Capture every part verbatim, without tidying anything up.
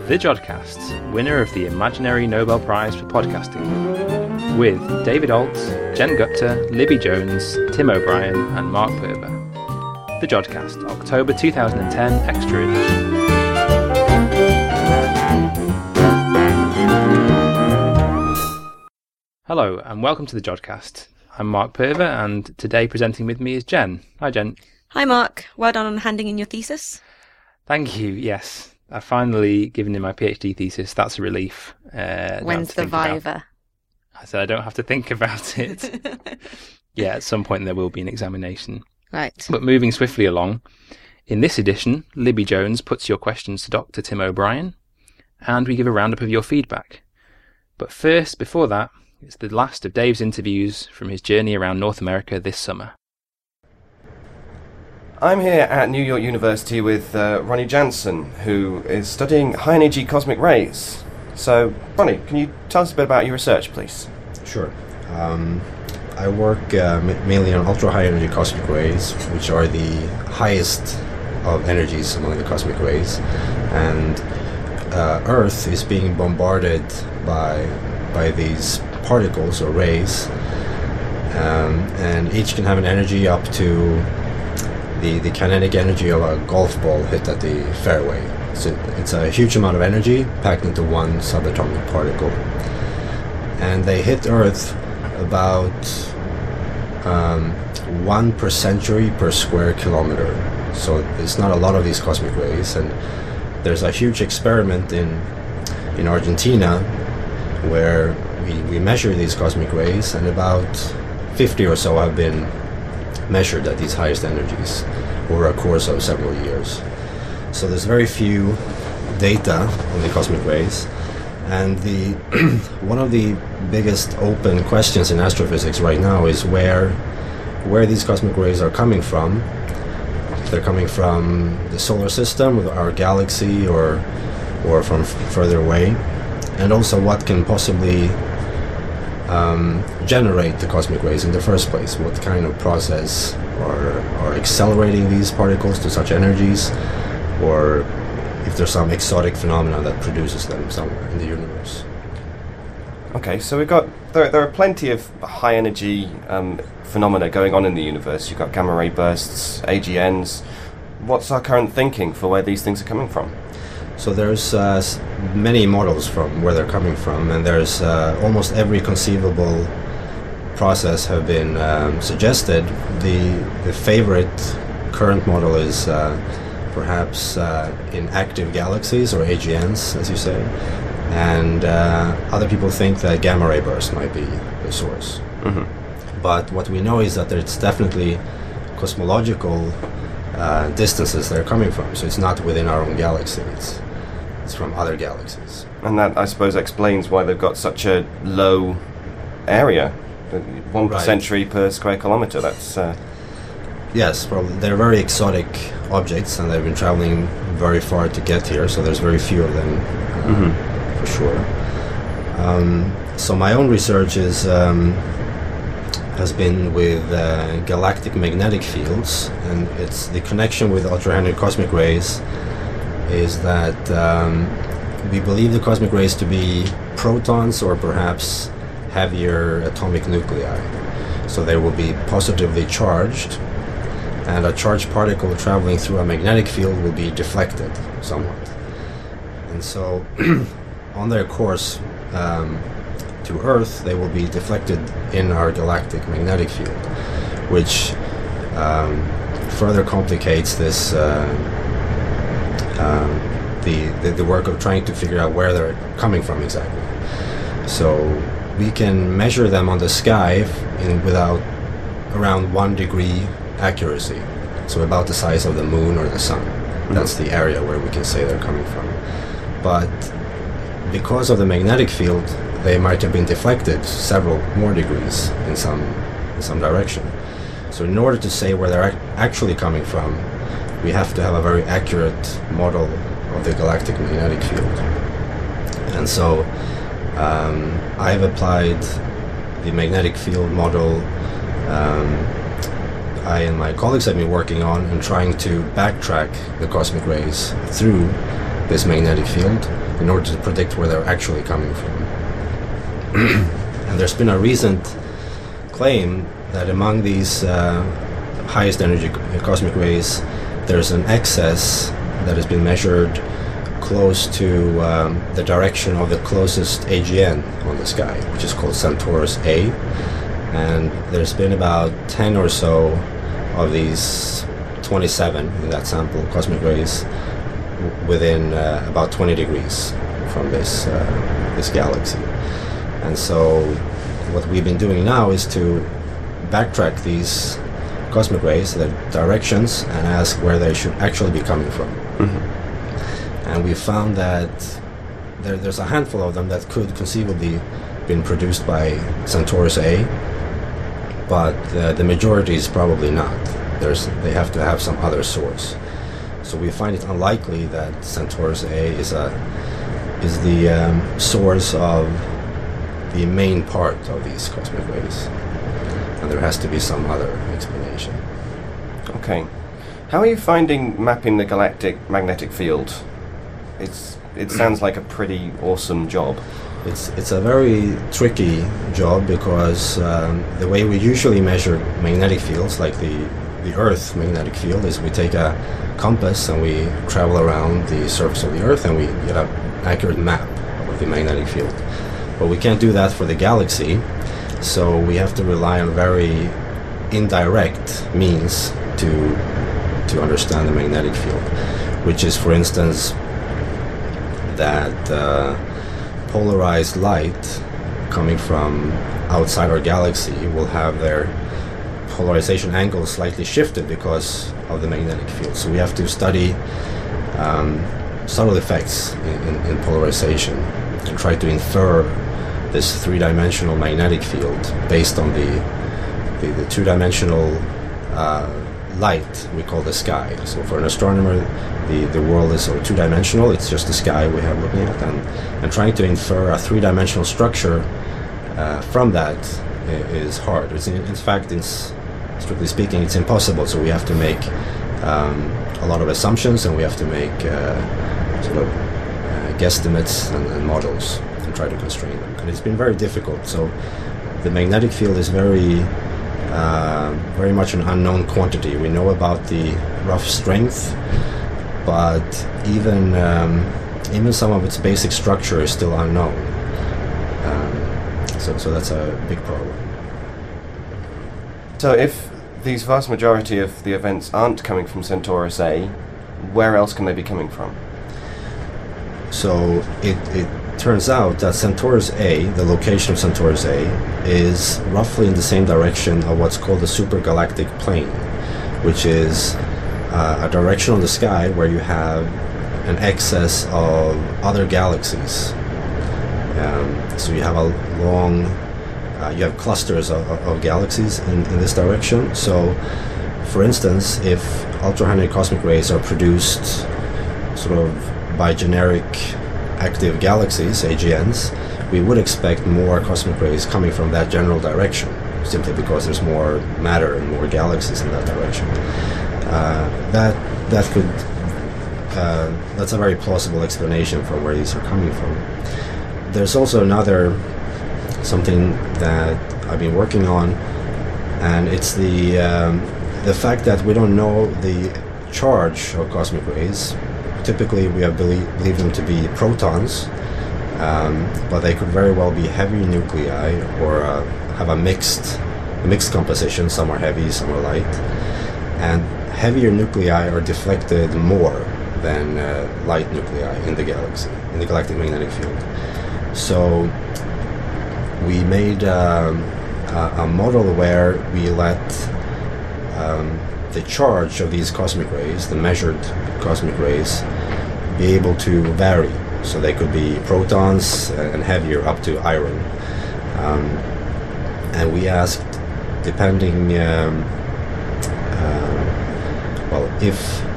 The Jodcast, winner of the Imaginary Nobel Prize for Podcasting, with David Alt, Jen Gupta, Libby Jones, Tim O'Brien and Mark Purber. The Jodcast, October twenty ten, Extra Edition. Hello and welcome to The Jodcast. I'm Mark Purber and today presenting with me is Jen. Hi Jen. Hi Mark, well done on handing in your thesis. Thank you, yes. I've finally given in my PhD thesis. That's a relief. Uh, When's the Viva? About... I said I don't have to think about it. Yeah, at some point there will be an examination. Right. But moving swiftly along, in this edition, Libby Jones puts your questions to Doctor Tim O'Brien, and we give a roundup of your feedback. But first, before that, it's the last of Dave's interviews from his journey around North America this summer. I'm here at New York University with uh, Ronnie Jansen, who is studying high-energy cosmic rays. So, Ronnie, can you tell us a bit about your research, please? Sure. Um, I work uh, mainly on ultra-high-energy cosmic rays, which are the highest of energies among the cosmic rays. And uh, Earth is being bombarded by, by these particles or rays, um, and each can have an energy up to the, the kinetic energy of a golf ball hit at the fairway. So it's a huge amount of energy packed into one subatomic particle. And they hit Earth about um, one per century per square kilometer. So it's not a lot of these cosmic rays. And there's a huge experiment in, in Argentina where we, we measure these cosmic rays, and about fifty or so have been measured at these highest energies over a course of several years. So there's very few data on the cosmic rays, and the one of the biggest open questions in astrophysics right now is where where these cosmic rays are coming from. If they're coming from the solar system, our galaxy, or or from f- further away, and also what can possibly Um, generate the cosmic rays in the first place. What kind of process are, are accelerating these particles to such energies, or if there's some exotic phenomenon that produces them somewhere in the universe. Okay, so we've got there, there are plenty of high energy um, phenomena going on in the universe. You've got gamma ray bursts, A G Ns. What's our current thinking for where these things are coming from? So there's uh, many models from where they're coming from, and there's uh, almost every conceivable process have been um, suggested. The the favorite current model is uh, perhaps uh, in active galaxies, or A G Ns, as you say, and uh, other people think that gamma ray burst might be the source. Mm-hmm. But what we know is that there's definitely cosmological uh, distances they're coming from, so it's not within our own galaxy. It's It's from other galaxies. And that, I suppose, explains why they've got such a low area. One per Right. century per square kilometer, that's... Uh... Yes, well, they're very exotic objects, and they've been traveling very far to get here, so there's very few of them, uh, mm-hmm. for sure. Um, so my own research is um, has been with uh, galactic magnetic fields, and it's the connection with ultra-high-energy cosmic rays is that um, we believe the cosmic rays to be protons or perhaps heavier atomic nuclei. So they will be positively charged, and a charged particle traveling through a magnetic field will be deflected somewhat. And so on their course um, to Earth, they will be deflected in our galactic magnetic field, which um, further complicates this uh, Um, the, the the work of trying to figure out where they're coming from exactly. So we can measure them on the sky in without around one degree accuracy, so about the size of the moon or the sun. Mm-hmm. That's the area where we can say they're coming from. But because of the magnetic field, they might have been deflected several more degrees in some in some direction. So in order to say where they're ac- actually coming from, we have to have a very accurate model of the galactic magnetic field. And so um, I've applied the magnetic field model um, I and my colleagues have been working on and trying to backtrack the cosmic rays through this magnetic field in order to predict where they're actually coming from. And there's been a recent claim that among these uh, highest energy cosmic rays, there's an excess that has been measured close to um, the direction of the closest A G N on the sky, which is called Centaurus A. And there's been about ten or so of these twenty-seven in that sample cosmic rays w- within uh, about twenty degrees from this uh, this galaxy. And so what we've been doing now is to backtrack these cosmic rays, their directions, and ask where they should actually be coming from. Mm-hmm. And we found that there, there's a handful of them that could conceivably been produced by Centaurus A, but uh, the majority is probably not. There's, they have to have some other source. So we find it unlikely that Centaurus A is a is the um, source of the main part of these cosmic rays, and there has to be some other explanation. Okay. How are you finding mapping the galactic magnetic field? It's it sounds like a pretty awesome job. It's it's a very tricky job because um, the way we usually measure magnetic fields, like the the Earth magnetic field, is we take a compass and we travel around the surface of the Earth and we get an accurate map of the magnetic field. But we can't do that for the galaxy, so we have to rely on very indirect means to to understand the magnetic field, which is, for instance, that uh, polarized light coming from outside our galaxy will have their polarization angle slightly shifted because of the magnetic field. So we have to study um, subtle effects in, in, in polarization and try to infer this three-dimensional magnetic field based on the the, the two-dimensional uh, light we call the sky. So for an astronomer, the, the world is sort of two-dimensional. It's just the sky we have looking at, and, and trying to infer a three-dimensional structure uh, from that i- is hard. It's in, in fact, it's, strictly speaking, it's impossible. So we have to make um, a lot of assumptions, and we have to make uh, sort of uh, guesstimates and, and models and try to constrain them. And it's been very difficult. So the magnetic field is very Uh, very much an unknown quantity. We know about the rough strength, but even um, even some of its basic structure is still unknown. Um, so, so that's a big problem. So if these vast majority of the events aren't coming from Centaurus A, where else can they be coming from? So it, it turns out that Centaurus A, the location of Centaurus A, is roughly in the same direction of what's called the supergalactic plane, which is uh, a direction on the sky where you have an excess of other galaxies. Um, so you have a long, uh, you have clusters of, of galaxies in, in this direction. So, for instance, if ultra-high cosmic rays are produced sort of by generic active galaxies, A G Ns, we would expect more cosmic rays coming from that general direction, simply because there's more matter and more galaxies in that direction. Uh, that that could uh, that's a very plausible explanation for where these are coming from. There's also another something that I've been working on, and it's the um, the fact that we don't know the charge of cosmic rays. Typically, we have believe, believe them to be protons, um, but they could very well be heavy nuclei or uh, have a mixed, a mixed composition. Some are heavy, some are light, and heavier nuclei are deflected more than uh, light nuclei in the galaxy, in the galactic magnetic field. So we made um, a, a model where we let um, the charge of these cosmic rays, the measured cosmic rays, be able to vary. So they could be protons and heavier up to iron. Um, and we asked, depending, um, uh, well, if,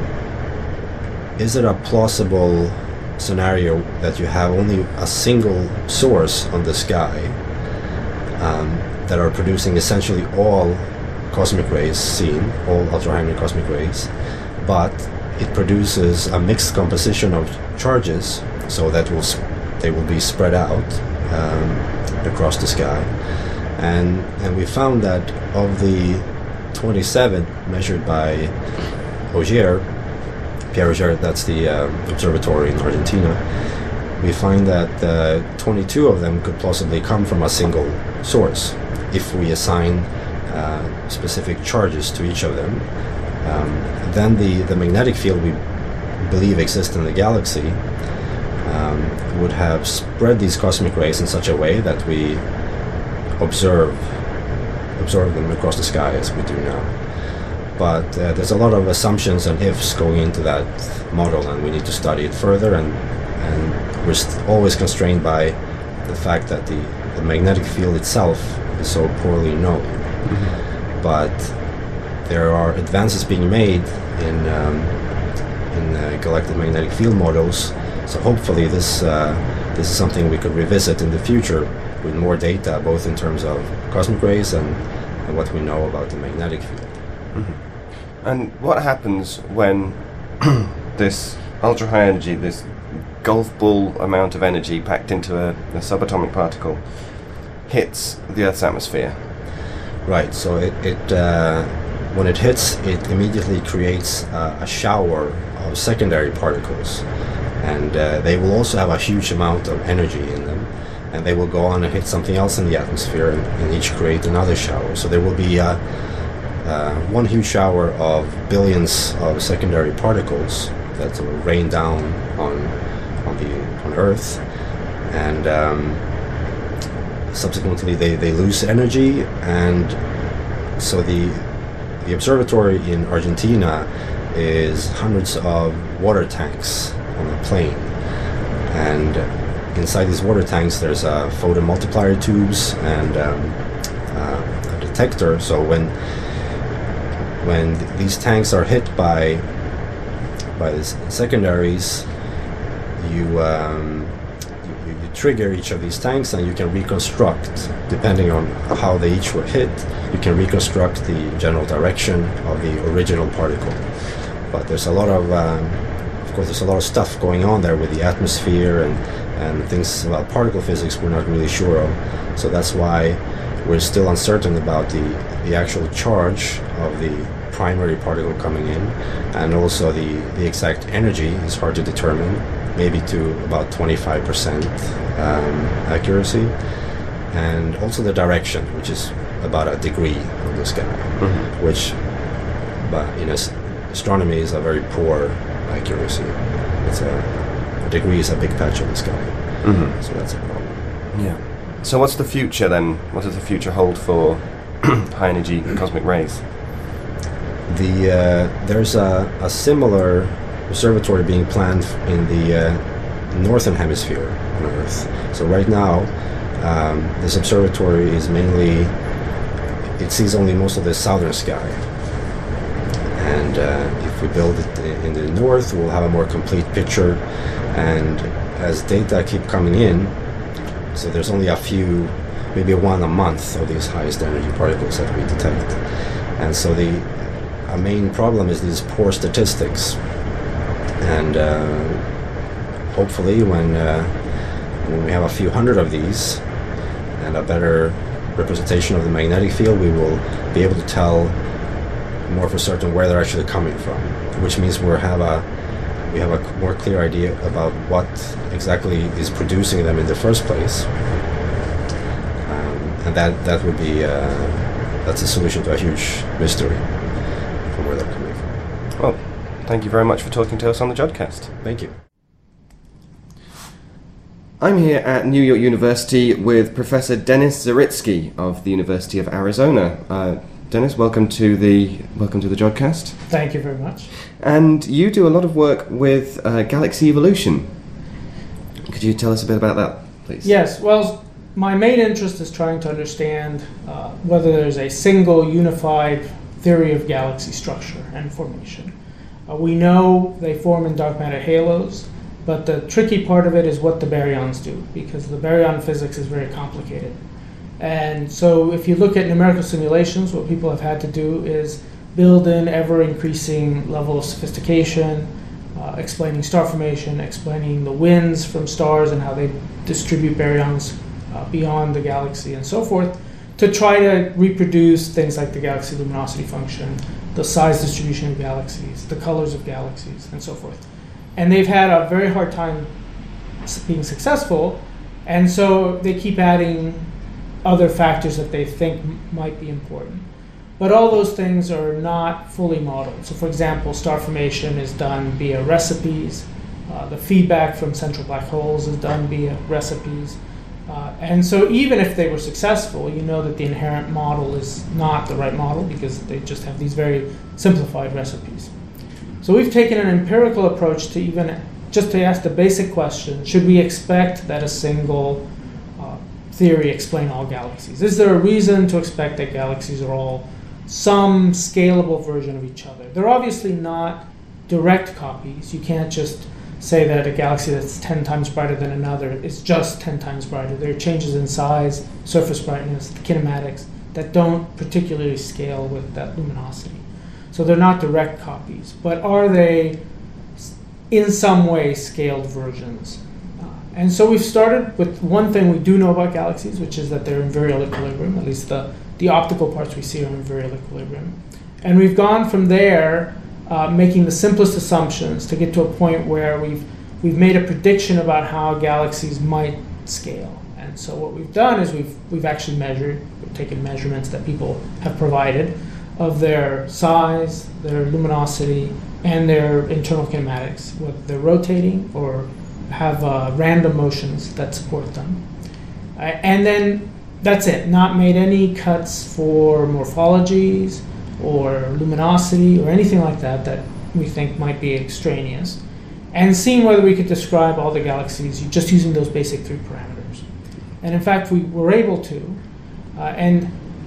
is it a plausible scenario that you have only a single source on the sky um, that are producing essentially all cosmic rays seen, all ultra-high energy cosmic rays, but it produces a mixed composition of charges, so that will sp- they will be spread out um, across the sky. And and we found that of the twenty-seven measured by Auger, Pierre Auger, that's the uh, observatory in Argentina, we find that uh, twenty-two of them could possibly come from a single source if we assign uh, specific charges to each of them. Um, then the, the magnetic field we believe exists in the galaxy um, would have spread these cosmic rays in such a way that we observe observe them across the sky as we do now. But uh, there's a lot of assumptions and ifs going into that model, and we need to study it further, and, and we're st- always constrained by the fact that the, the magnetic field itself is so poorly known. Mm-hmm. But there are advances being made in um, in uh, galactic magnetic field models, so hopefully this uh, this is something we could revisit in the future with more data, both in terms of cosmic rays and, and what we know about the magnetic field. Mm-hmm. And what happens when this ultra high energy, this golf ball amount of energy packed into a, a subatomic particle, hits the Earth's atmosphere? Right. So it, it uh, when it hits, it immediately creates uh, a shower of secondary particles, and uh, they will also have a huge amount of energy in them, and they will go on and hit something else in the atmosphere, and, and each create another shower. So there will be uh, uh, one huge shower of billions of secondary particles that will rain down on on the on Earth, and um, subsequently they, they lose energy, and so the the observatory in Argentina is hundreds of water tanks on a plane, and inside these water tanks there's uh, photomultiplier tubes and um, uh, a detector. So when when th- these tanks are hit by by the secondaries, you, um, you you trigger each of these tanks, and you can reconstruct, depending on how they each were hit, you can reconstruct the general direction of the original particle. But there's a lot of um, of course there's a lot of stuff going on there with the atmosphere and and things about particle physics we're not really sure of. So that's why we're still uncertain about the, the actual charge of the primary particle coming in, and also the, the exact energy is hard to determine, maybe to about twenty-five percent um, accuracy, and also the direction, which is about a degree of the sky, mm-hmm. which but in as- astronomy is a very poor accuracy. It's a A degree is a big patch of the sky, mm-hmm. so that's a problem. Yeah. So what's the future then? What does the future hold for high energy cosmic rays? The uh, there's a, a similar observatory being planned in the uh, northern hemisphere on Earth. So right now, um, this observatory is mainly it sees only most of the southern sky, and uh, if we build it in the north, we'll have a more complete picture. And as data keep coming in, so there's only a few, maybe one a month of these highest energy particles that we detect. And so the a main problem is these poor statistics. And uh, hopefully when, uh, when we have a few hundred of these and a better representation of the magnetic field, we will be able to tell more for certain where they're actually coming from, which means we'll have a we have a more clear idea about what exactly is producing them in the first place, um, and that that would be uh, that's a solution to a huge mystery from where they're coming from. Well, thank you very much for talking to us on the Jodcast. Thank you. I'm here at New York University with Professor Denis Zaritsky of the University of Arizona. Uh, Denis, welcome to the welcome to the Jodcast. Thank you very much. And you do a lot of work with uh, galaxy evolution. Could you tell us a bit about that, please? Yes. Well, my main interest is trying to understand uh, whether there's a single unified theory of galaxy structure and formation. Uh, we know they form in dark matter halos, but the tricky part of it is what the baryons do, because the baryon physics is very complicated. And so if you look at numerical simulations, what people have had to do is build in ever-increasing level of sophistication, uh, explaining star formation, explaining the winds from stars and how they distribute baryons uh, beyond the galaxy and so forth, to try to reproduce things like the galaxy luminosity function, the size distribution of galaxies, the colors of galaxies, and so forth. And they've had a very hard time being successful, and so they keep adding other factors that they think m- might be important. But all those things are not fully modeled. So for example, star formation is done via recipes. Uh, the feedback from central black holes is done via recipes. Uh, and so even if they were successful, you know that the inherent model is not the right model because they just have these very simplified recipes. So we've taken an empirical approach to even just to ask the basic question, should we expect that a single uh, theory explain all galaxies? Is there a reason to expect that galaxies are all some scalable version of each other? They're obviously not direct copies. You can't just say that a galaxy that's ten times brighter than another is just ten times brighter. There are changes in size, surface brightness, the kinematics that don't particularly scale with that luminosity. So they're not direct copies, but are they in some way scaled versions? Uh, and so we've started with one thing we do know about galaxies, which is that they're in virial equilibrium, at least the, the optical parts we see are in virial equilibrium. And we've gone from there Uh, making the simplest assumptions to get to a point where we've we've made a prediction about how galaxies might scale. And so what we've done is we've we've actually measured, we've taken measurements that people have provided of their size, their luminosity, and their internal kinematics, whether they're rotating or have uh, random motions that support them. Uh, and then that's it, not made any cuts for morphologies or luminosity or anything like that that we think might be extraneous, and seeing whether we could describe all the galaxies just using those basic three parameters. And in fact, we were able to. Uh, and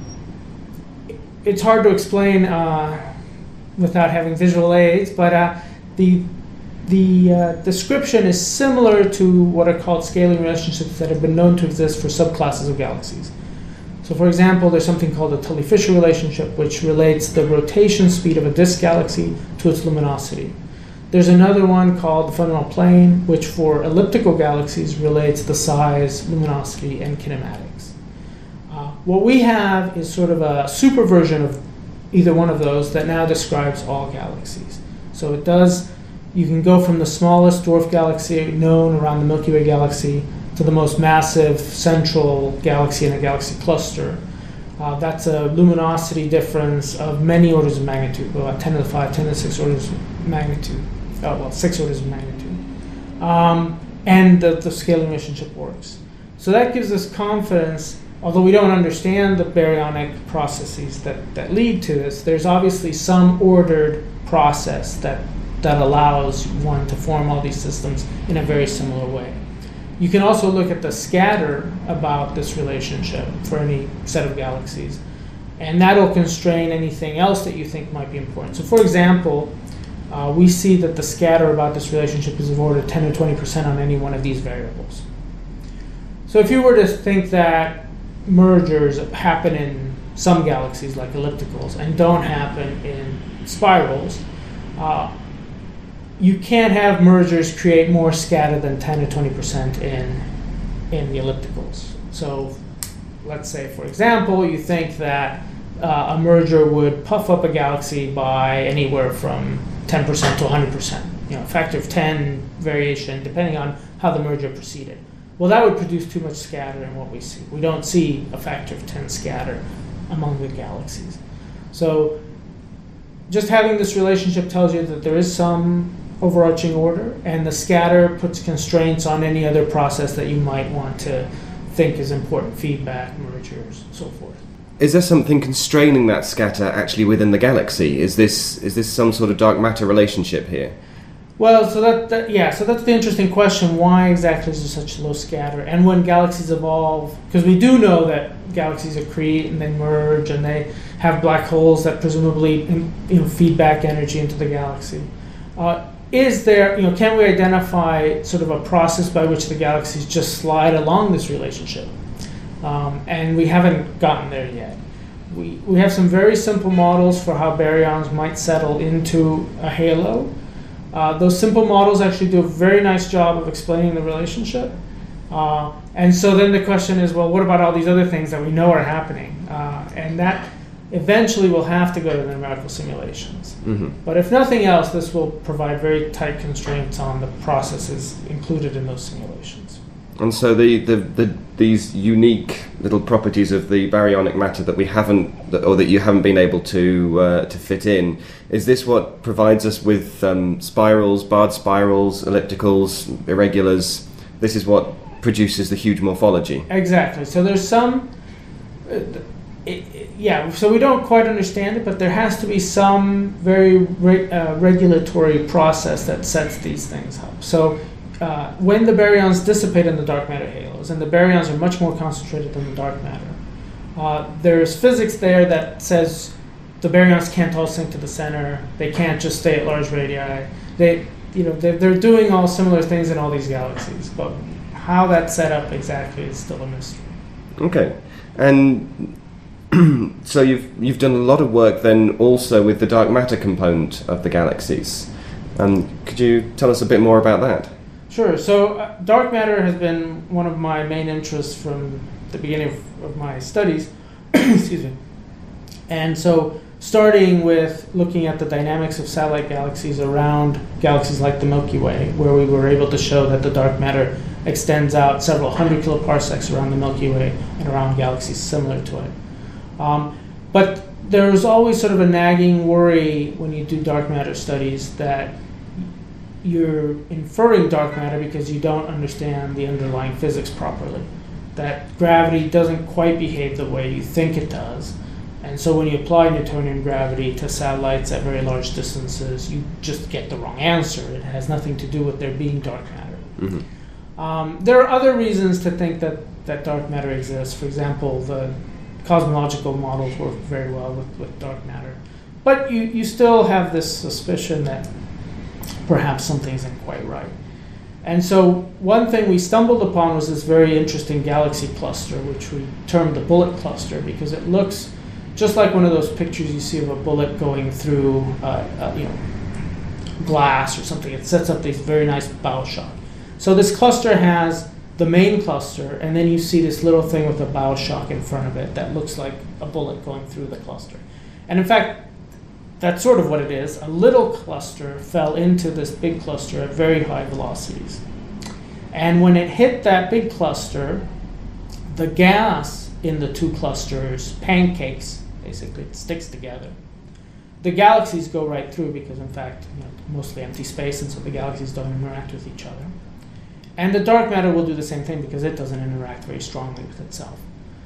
it's hard to explain uh, without having visual aids, but uh, the, the uh, description is similar to what are called scaling relationships that have been known to exist for subclasses of galaxies. So for example, there's something called the Tully-Fisher relationship, which relates the rotation speed of a disk galaxy to its luminosity. There's another one called the fundamental plane, which for elliptical galaxies relates the size, luminosity, and kinematics. Uh, what we have is sort of a super version of either one of those that now describes all galaxies. So it does, you can go from the smallest dwarf galaxy known around the Milky Way galaxy to the most massive central galaxy in a galaxy cluster. Uh, that's a luminosity difference of many orders of magnitude, about ten to the five, ten to the six orders of magnitude. Oh, well, six orders of magnitude. Um, and the, the scaling relationship works. So that gives us confidence, although we don't understand the baryonic processes that, that lead to this, there's obviously some ordered process that, that allows one to form all these systems in a very similar way. You can also look at the scatter about this relationship for any set of galaxies, and that'll constrain anything else that you think might be important. So for example, uh, we see that the scatter about this relationship is of order ten to twenty percent on any one of these variables. So if you were to think that mergers happen in some galaxies like ellipticals and don't happen in spirals, uh, you can't have mergers create more scatter than ten to twenty percent in, in the ellipticals. So let's say, for example, you think that uh, a merger would puff up a galaxy by anywhere from ten percent to one hundred percent, you know, a factor of ten variation, depending on how the merger proceeded. Well, that would produce too much scatter in what we see. We don't see a factor of ten scatter among the galaxies. So just having this relationship tells you that there is some overarching order, and the scatter puts constraints on any other process that you might want to think is important, feedback, mergers, so forth. Is there something constraining that scatter actually within the galaxy? Is this is this some sort of dark matter relationship here? Well, so that, that yeah, so that's the interesting question. Why exactly is there such low scatter? And when galaxies evolve, because we do know that galaxies accrete and they merge and they have black holes that presumably you know feed back energy into the galaxy. Uh, Is there, you know, can we identify sort of a process by which the galaxies just slide along this relationship? Um, and we haven't gotten there yet. we, we have some very simple models for how baryons might settle into a halo. Uh, those simple models actually do a very nice job of explaining the relationship. Uh, and so then the question is, well, what about all these other things that we know are happening? Uh, and that eventually will have to go to the numerical simulations. Mm-hmm. But if nothing else, this will provide very tight constraints on the processes included in those simulations. And so the, the, the these unique little properties of the baryonic matter that we haven't, that, or that you haven't been able to uh, to fit in, is this what provides us with um, spirals, barred spirals, ellipticals, irregulars? This is what produces the huge morphology. Exactly. So there's some, uh, it, it, yeah. So we don't quite understand it, but there has to be some very re- uh, regulatory process that sets these things up. So. Uh, when the baryons dissipate in the dark matter halos, and the baryons are much more concentrated than the dark matter, uh, there's physics there that says the baryons can't all sink to the center. They can't just stay at large radii. They, you know, they're, they're doing all similar things in all these galaxies, but how that's set up exactly is still a mystery. Okay, and so you've you've done a lot of work then also with the dark matter component of the galaxies. Um, could you tell us a bit more about that? Sure. So uh, dark matter has been one of my main interests from the beginning of, of my studies. Excuse me. And so starting with looking at the dynamics of satellite galaxies around galaxies like the Milky Way, where we were able to show that the dark matter extends out several hundred kiloparsecs around the Milky Way and around galaxies similar to it. Um, but there's always sort of a nagging worry when you do dark matter studies that you're inferring dark matter because you don't understand the underlying physics properly. That gravity doesn't quite behave the way you think it does. And so when you apply Newtonian gravity to satellites at very large distances, you just get the wrong answer. It has nothing to do with there being dark matter. Mm-hmm. Um, there are other reasons to think that, that dark matter exists. For example, the cosmological models work very well with, with dark matter. But you, you still have this suspicion that perhaps something isn't quite right. And so one thing we stumbled upon was this very interesting galaxy cluster, which we termed the bullet cluster, because it looks just like one of those pictures you see of a bullet going through uh, uh, you know, glass or something. It sets up this very nice bow shock. So this cluster has the main cluster, and then you see this little thing with a bow shock in front of it that looks like a bullet going through the cluster. And in fact, that's sort of what it is. A little cluster fell into this big cluster at very high velocities. And when it hit that big cluster, the gas in the two clusters pancakes, basically, it sticks together. The galaxies go right through because, in fact, you know, mostly empty space, and so the galaxies don't interact with each other. And the dark matter will do the same thing because it doesn't interact very strongly with itself.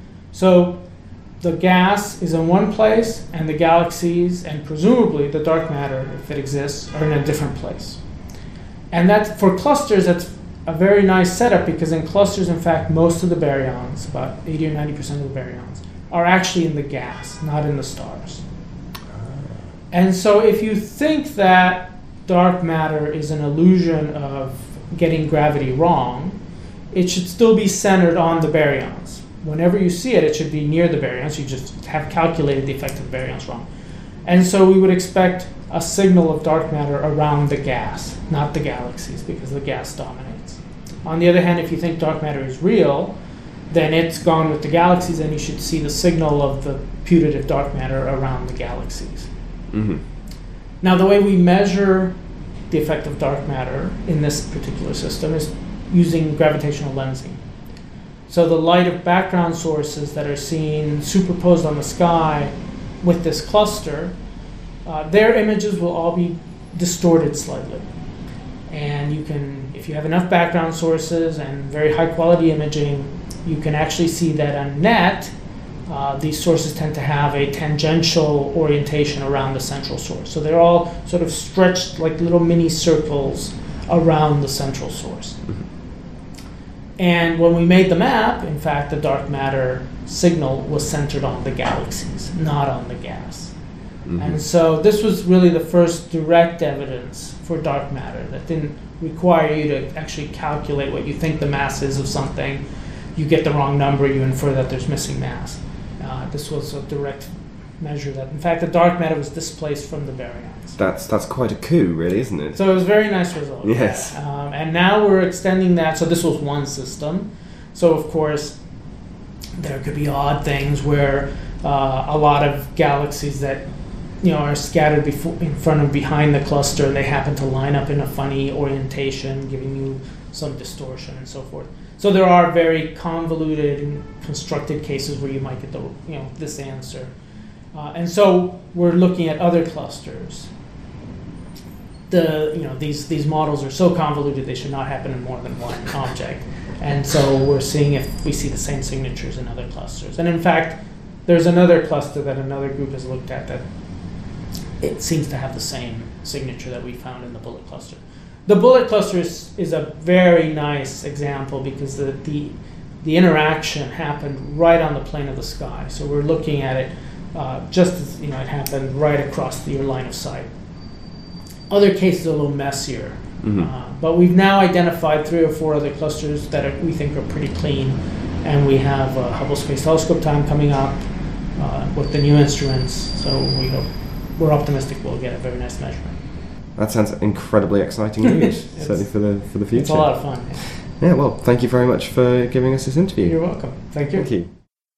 So the gas is in one place, and the galaxies, and presumably the dark matter, if it exists, are in a different place. And that, for clusters, that's a very nice setup, because in clusters, in fact, most of the baryons, about eighty or ninety percent of the baryons, are actually in the gas, not in the stars. And so if you think that dark matter is an illusion of getting gravity wrong, it should still be centered on the baryons. Whenever you see it, it should be near the baryons. You just have calculated the effect of the baryons wrong. And so we would expect a signal of dark matter around the gas, not the galaxies, because the gas dominates. On the other hand, if you think dark matter is real, then it's gone with the galaxies, and you should see the signal of the putative dark matter around the galaxies. Mm-hmm. Now, the way we measure the effect of dark matter in this particular system is using gravitational lensing. So the light of background sources that are seen superposed on the sky with this cluster, uh, their images will all be distorted slightly. And you can, if you have enough background sources and very high quality imaging, you can actually see that on net, uh, these sources tend to have a tangential orientation around the central source. So they're all sort of stretched like little mini circles around the central source. Mm-hmm. And when we made the map, in fact, the dark matter signal was centered on the galaxies, not on the gas. Mm-hmm. And so this was really the first direct evidence for dark matter that didn't require you to actually calculate what you think the mass is of something. You get the wrong number, you infer that there's missing mass. Uh, this was a direct measure that. In fact, the dark matter was displaced from the baryons. That's that's quite a coup, really, isn't it? So it was a very nice result. Yes. Um, and now we're extending that. So this was one system. So of course, there could be odd things where uh, a lot of galaxies that you know are scattered before, in front and behind the cluster, and they happen to line up in a funny orientation, giving you some distortion and so forth. So there are very convoluted and constructed cases where you might get the you know this answer. Uh, and so we're looking at other clusters. The you know these these models are so convoluted they should not happen in more than one object. And so we're seeing if we see the same signatures in other clusters. And in fact, there's another cluster that another group has looked at that it seems to have the same signature that we found in the bullet cluster. The bullet cluster is, is a very nice example because the, the the interaction happened right on the plane of the sky. So we're looking at it uh, just as you know it happened right across the, your line of sight. Other cases are a little messier. Mm-hmm. Uh, but we've now identified three or four other clusters that are, we think are pretty clean, and we have uh, Hubble Space Telescope time coming up uh, with the new instruments. So we hope, we're optimistic we'll get a very nice measurement. That sounds incredibly exciting news, certainly for the for the future. It's a lot of fun. Yeah. yeah, well, thank you very much for giving us this interview. You're welcome. Thank you. Thank you.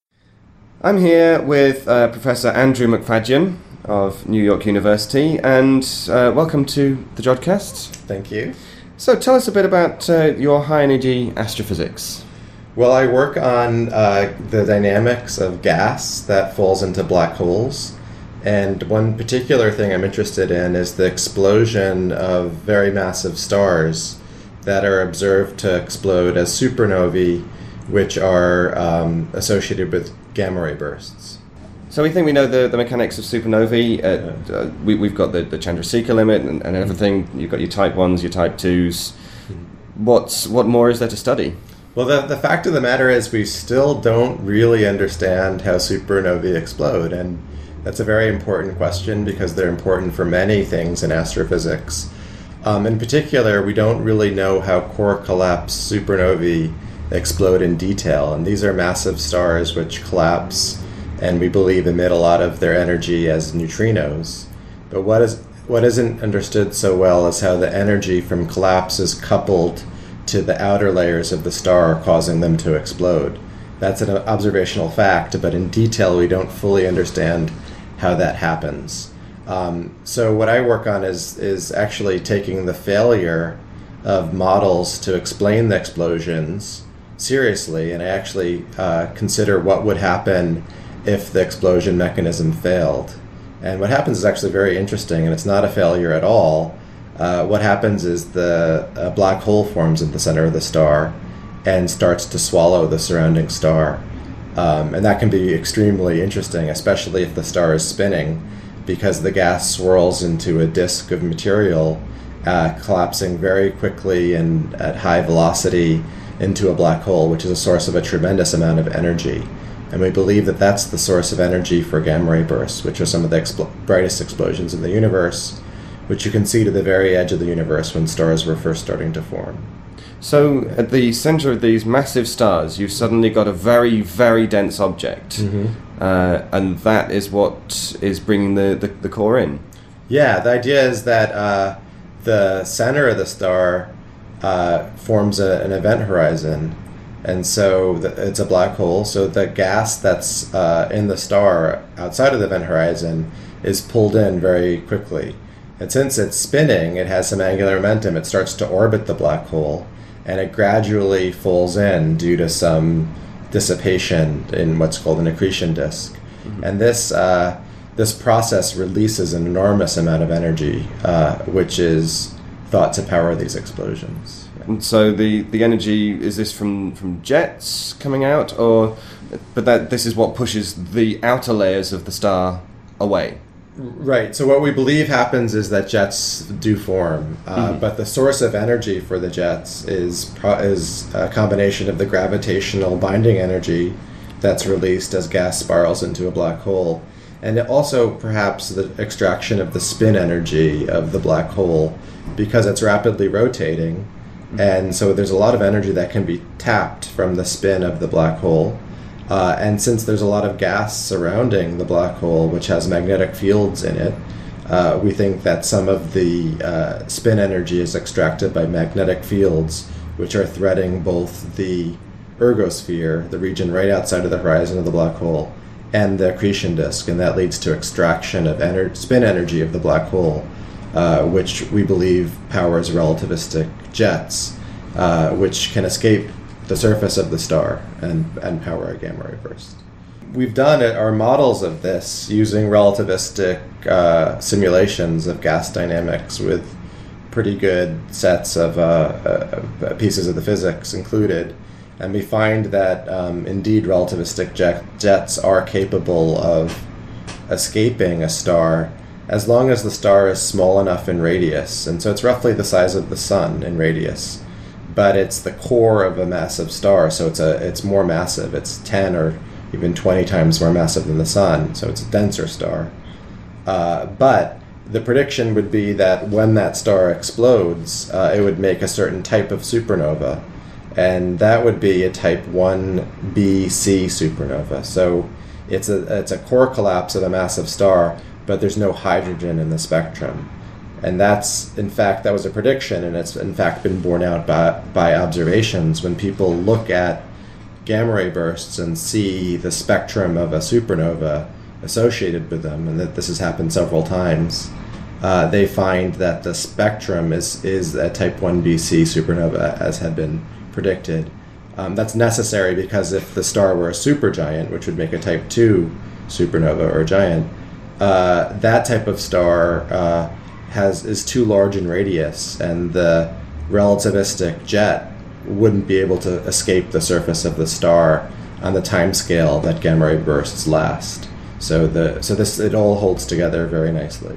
I'm here with uh, Professor Andrew McFadyen of New York University, and uh, welcome to the Jodcast. Thank you. So tell us a bit about uh, your high-energy astrophysics. Well, I work on uh, the dynamics of gas that falls into black holes, and one particular thing I'm interested in is the explosion of very massive stars that are observed to explode as supernovae, which are um, associated with gamma ray bursts. So we think we know the, the mechanics of supernovae. Uh, yeah. uh, we, we've got the, the Chandrasekhar limit and, and everything. You've got your type ones, your type twos. What's what more is there to study? Well, the, the fact of the matter is we still don't really understand how supernovae explode. And that's a very important question because they're important for many things in astrophysics. Um, in particular, we don't really know how core collapse supernovae explode in detail. And these are massive stars which collapse and we believe emit a lot of their energy as neutrinos. But what is what isn't understood so well is how the energy from collapse is coupled to the outer layers of the star, causing them to explode. That's an observational fact, but in detail we don't fully understand how that happens. Um, so what I work on is is actually taking the failure of models to explain the explosions seriously, and I actually uh, consider what would happen if the explosion mechanism failed. And what happens is actually very interesting, and it's not a failure at all. Uh, what happens is the a black hole forms in the center of the star and starts to swallow the surrounding star. Um, and that can be extremely interesting, especially if the star is spinning, because the gas swirls into a disk of material, uh, collapsing very quickly and at high velocity into a black hole, which is a source of a tremendous amount of energy. And we believe that that's the source of energy for gamma ray bursts, which are some of the expl- brightest explosions in the universe, which you can see to the very edge of the universe when stars were first starting to form. So at the center of these massive stars, you've suddenly got a very, very dense object. Mm-hmm. Uh, and that is what is bringing the, the, the core in. Yeah, the idea is that uh, the center of the star uh, forms a, an event horizon. And so the, it's a black hole, so the gas that's uh, in the star outside of the event horizon is pulled in very quickly. And since it's spinning, it has some angular momentum, it starts to orbit the black hole, and it gradually falls in due to some dissipation in what's called an accretion disk. Mm-hmm. And this uh, this process releases an enormous amount of energy, uh, which is thought to power these explosions. And so the, the energy, is this from, from jets coming out, or but that this is what pushes the outer layers of the star away? Right. So what we believe happens is that jets do form, uh, mm-hmm. but the source of energy for the jets is pro- is a combination of the gravitational binding energy that's released as gas spirals into a black hole, and also perhaps the extraction of the spin energy of the black hole because it's rapidly rotating. And so there's a lot of energy that can be tapped from the spin of the black hole. Uh, and since there's a lot of gas surrounding the black hole, which has magnetic fields in it, uh, we think that some of the uh, spin energy is extracted by magnetic fields, which are threading both the ergosphere, the region right outside of the horizon of the black hole, and the accretion disk, and that leads to extraction of ener- spin energy of the black hole, uh, which we believe powers relativistic jets, uh, which can escape the surface of the star and, and power a gamma ray burst. We've done it, our models of this using relativistic uh, simulations of gas dynamics with pretty good sets of uh, uh, pieces of the physics included. And we find that um, indeed relativistic jet- jets are capable of escaping a star as long as the star is small enough in radius. And so it's roughly the size of the sun in radius. But it's the core of a massive star, so it's a it's more massive. It's ten or even twenty times more massive than the sun, so it's a denser star. Uh, but the prediction would be that when that star explodes, uh, it would make a certain type of supernova, and that would be a type one b c supernova. So it's a it's a core collapse of a massive star, but there's no hydrogen in the spectrum. And that's, in fact, that was a prediction, and it's in fact been borne out by, by observations. When people look at gamma ray bursts and see the spectrum of a supernova associated with them, and that this has happened several times, uh, they find that the spectrum is, is a type one b c supernova, as had been predicted. Um, that's necessary because if the star were a supergiant, which would make a type two supernova or giant, uh, that type of star uh, has is too large in radius, and the relativistic jet wouldn't be able to escape the surface of the star on the time scale that gamma ray bursts last. So the so this it all holds together very nicely.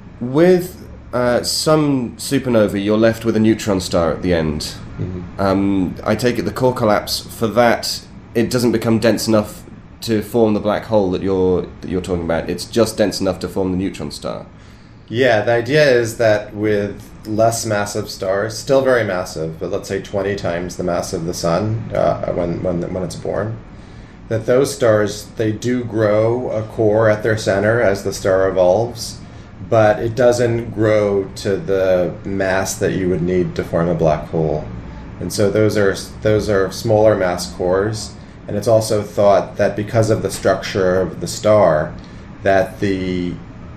With uh, some supernova, you're left with a neutron star at the end. Mm-hmm. Um, I take it the core collapse for that, it doesn't become dense enough to form the black hole that you're that you're talking about. It's just dense enough to form the neutron star. Yeah, the idea is that with less massive stars, still very massive, but let's say twenty times the mass of the sun uh, when, when when it's born, that those stars, they do grow a core at their center as the star evolves, but it doesn't grow to the mass that you would need to form a black hole. And so those are those are smaller mass cores, and it's also thought that because of the structure of the star, that the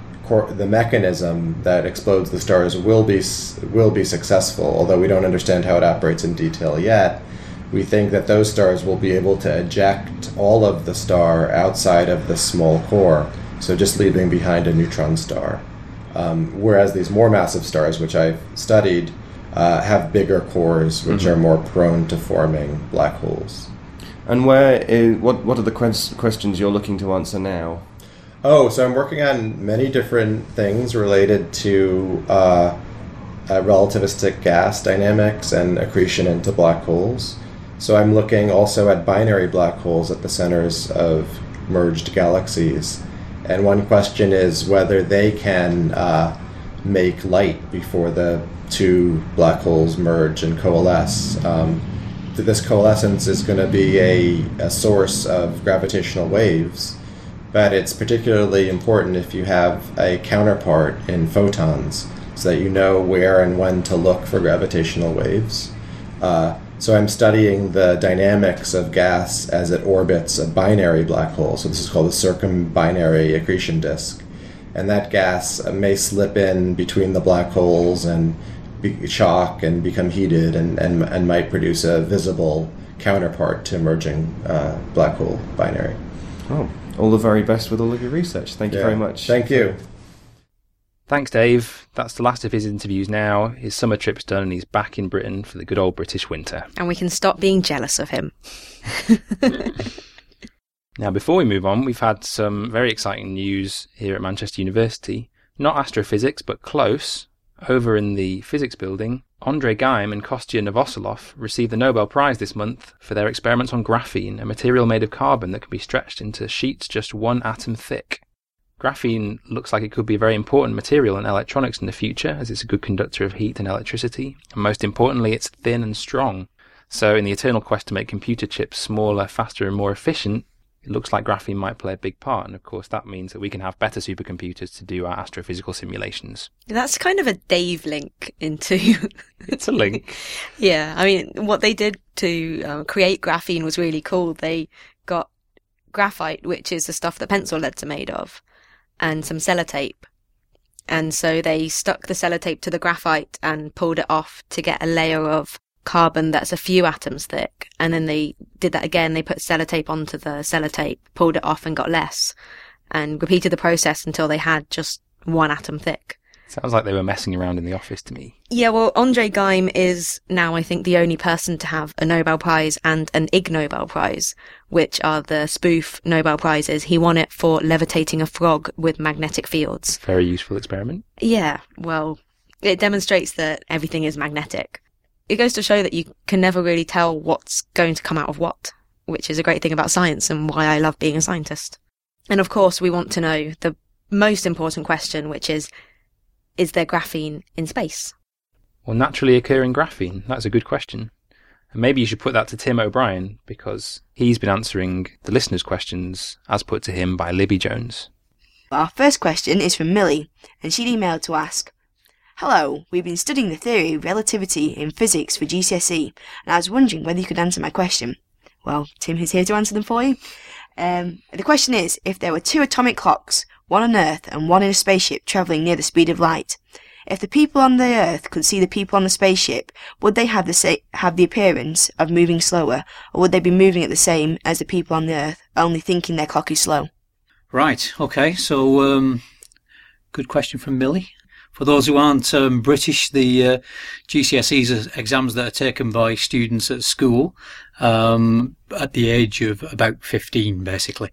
the mechanism that explodes the stars will be will be successful, although we don't understand how it operates in detail yet. We think that those stars will be able to eject all of the star outside of the small core, so just leaving behind a neutron star. Um, whereas these more massive stars, which I've studied, uh, have bigger cores, which mm-hmm. are more prone to forming black holes. And where is, what what are the quest- questions you're looking to answer now? Oh, so I'm working on many different things related to uh, uh, relativistic gas dynamics and accretion into black holes. So I'm looking also at binary black holes at the centers of merged galaxies. And one question is whether they can uh, make light before the two black holes merge and coalesce. Um, this coalescence is going to be a, a source of gravitational waves. But it's particularly important if you have a counterpart in photons, so that you know where and when to look for gravitational waves. Uh, so I'm studying the dynamics of gas as it orbits a binary black hole. So this is called a circumbinary accretion disk. And that gas may slip in between the black holes and be, shock and become heated and, and, and might produce a visible counterpart to emerging uh, black hole binary. Oh. All the very best with all of your research. Thank you yeah. very much. Thank you. Thanks, Dave. That's the last of his interviews now. His summer trip's done and he's back in Britain for the good old British winter. And we can stop being jealous of him. Now, before we move on, we've had some very exciting news here at Manchester University. Not astrophysics, but close. Over in the physics building, Andrei Geim and Kostya Novoselov received the Nobel Prize this month for their experiments on graphene, a material made of carbon that can be stretched into sheets just one atom thick. Graphene looks like it could be a very important material in electronics in the future, as it's a good conductor of heat and electricity, and most importantly, it's thin and strong. So in the eternal quest to make computer chips smaller, faster and more efficient, it looks like graphene might play a big part. And of course, that means that we can have better supercomputers to do our astrophysical simulations. That's kind of a Dave link into... It's a link. Yeah, I mean, what they did to um, create graphene was really cool. They got graphite, which is the stuff that pencil leads are made of, and some sellotape. And so they stuck the sellotape to the graphite and pulled it off to get a layer of carbon that's a few atoms thick. And then they did that again. They put sellotape onto the sellotape, pulled it off and got less, and repeated the process until they had just one atom thick. Sounds like they were messing around in the office to me. Yeah, well, Andre Geim is now, I think, the only person to have a Nobel Prize and an Ig Nobel Prize, which are the spoof Nobel Prizes. He won it for levitating a frog with magnetic fields. Very useful experiment. Yeah, well, it demonstrates that everything is magnetic. It goes to show that you can never really tell what's going to come out of what, which is a great thing about science and why I love being a scientist. And of course, we want to know the most important question, which is, is there graphene in space? Well, naturally occurring graphene, that's a good question. And maybe you should put that to Tim O'Brien, because he's been answering the listeners' questions as put to him by Libby Jones. Our first question is from Millie, and she'd emailed to ask, "Hello, we've been studying the theory of relativity in physics for G C S E, and I was wondering whether you could answer my question." Well, Tim is here to answer them for you. Um, the question is, if there were two atomic clocks, one on Earth and one in a spaceship travelling near the speed of light, if the people on the Earth could see the people on the spaceship, would they have the sa- have the appearance of moving slower, or would they be moving at the same as the people on the Earth, only thinking their clock is slow? Right, okay, so um, good question from Millie. For those who aren't um, British, the uh, G C S Es are exams that are taken by students at school um, at the age of about fifteen, basically.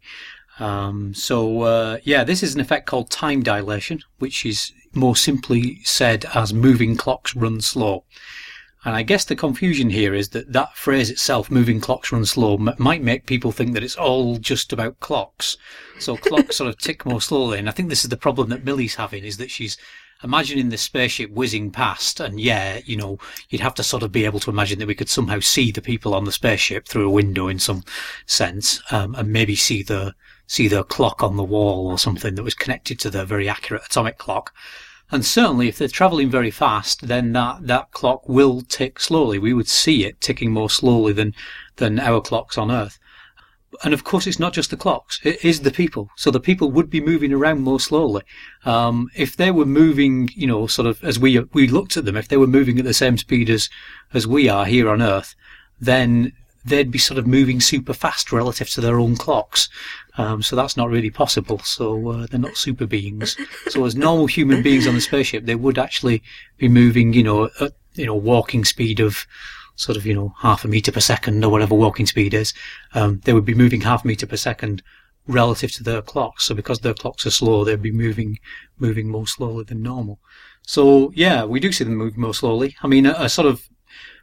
Um, so, uh, yeah, this is an effect called time dilation, which is more simply said as moving clocks run slow. And I guess the confusion here is that that phrase itself, moving clocks run slow, m- might make people think that it's all just about clocks. So clocks sort of tick more slowly. And I think this is the problem that Millie's having, is that she's imagining the spaceship whizzing past, and yeah, you know, you'd have to sort of be able to imagine that we could somehow see the people on the spaceship through a window in some sense, um, and maybe see the see their clock on the wall or something that was connected to their very accurate atomic clock. And certainly if they're travelling very fast, then that, that clock will tick slowly. We would see it ticking more slowly than, than our clocks on Earth. And of course, it's not just the clocks, it is the people. So the people would be moving around more slowly. Um, if they were moving, you know, sort of as we we looked at them, if they were moving at the same speed as, as we are here on Earth, then they'd be sort of moving super fast relative to their own clocks. Um, so that's not really possible. So uh, they're not super beings. So as normal human beings on the spaceship, they would actually be moving, you know, at, you know, walking speed of sort of, you know, half a meter per second or whatever walking speed is. Um, they would be moving half a meter per second relative to their clocks. So because their clocks are slow, they'd be moving, moving more slowly than normal. So yeah, we do see them move more slowly. I mean, a, a sort of,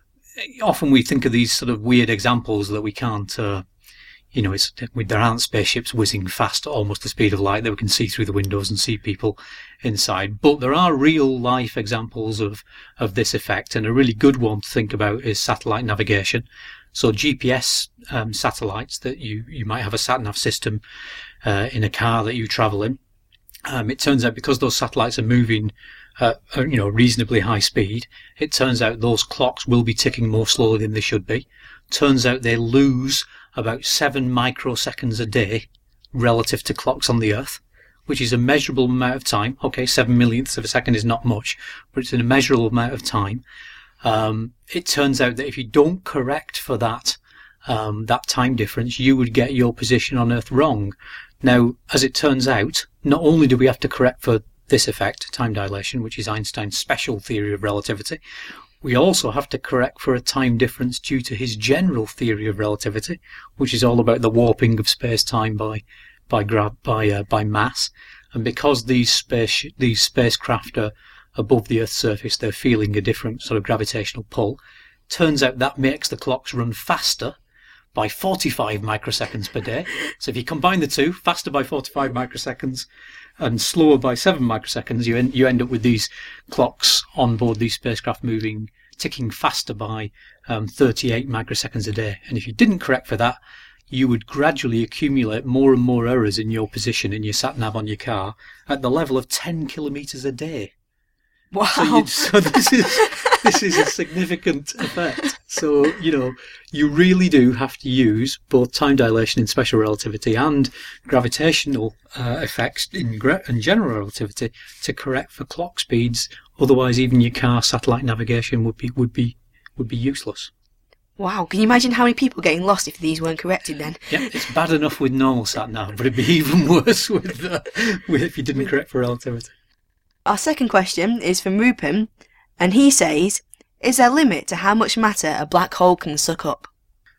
often we think of these sort of weird examples that we can't, uh, you know, it's, there aren't spaceships whizzing fast at almost the speed of light that we can see through the windows and see people inside. But there are real life examples of, of this effect, and a really good one to think about is satellite navigation. So G P S um, satellites that you, you might have a sat-nav system uh, in a car that you travel in. Um, it turns out because those satellites are moving at uh, you know, reasonably high speed, it turns out those clocks will be ticking more slowly than they should be. Turns out they lose about seven microseconds a day relative to clocks on the Earth, which is a measurable amount of time. Okay, seven millionths of a second is not much, but it's an immeasurable amount of time. Um, it turns out that if you don't correct for that, um, that time difference, you would get your position on Earth wrong. Now, as it turns out, not only do we have to correct for this effect, time dilation, which is Einstein's special theory of relativity, we also have to correct for a time difference due to his general theory of relativity, which is all about the warping of space-time by by gra- by uh, by mass. And because these space these spacecraft are above the Earth's surface, they're feeling a different sort of gravitational pull. Turns out that makes the clocks run faster by forty-five microseconds per day. So if you combine the two, faster by forty-five microseconds and slower by seven microseconds, you end, you end up with these clocks on board these spacecraft moving, ticking faster by um, thirty-eight microseconds a day. And if you didn't correct for that, you would gradually accumulate more and more errors in your position in your sat nav on your car at the level of ten kilometres a day. Wow. So, you, so this is this is a significant effect. So, you know, you really do have to use both time dilation in special relativity and gravitational uh, effects in, gra- in general relativity to correct for clock speeds. Otherwise, even your car satellite navigation would be would be would be useless. Wow, can you imagine how many people getting lost if these weren't corrected then? Yeah, it's bad enough with normal sat nav, but it'd be even worse with, uh, with if you didn't correct for relativity. Our second question is from Rupam, and he says, is there a limit to how much matter a black hole can suck up?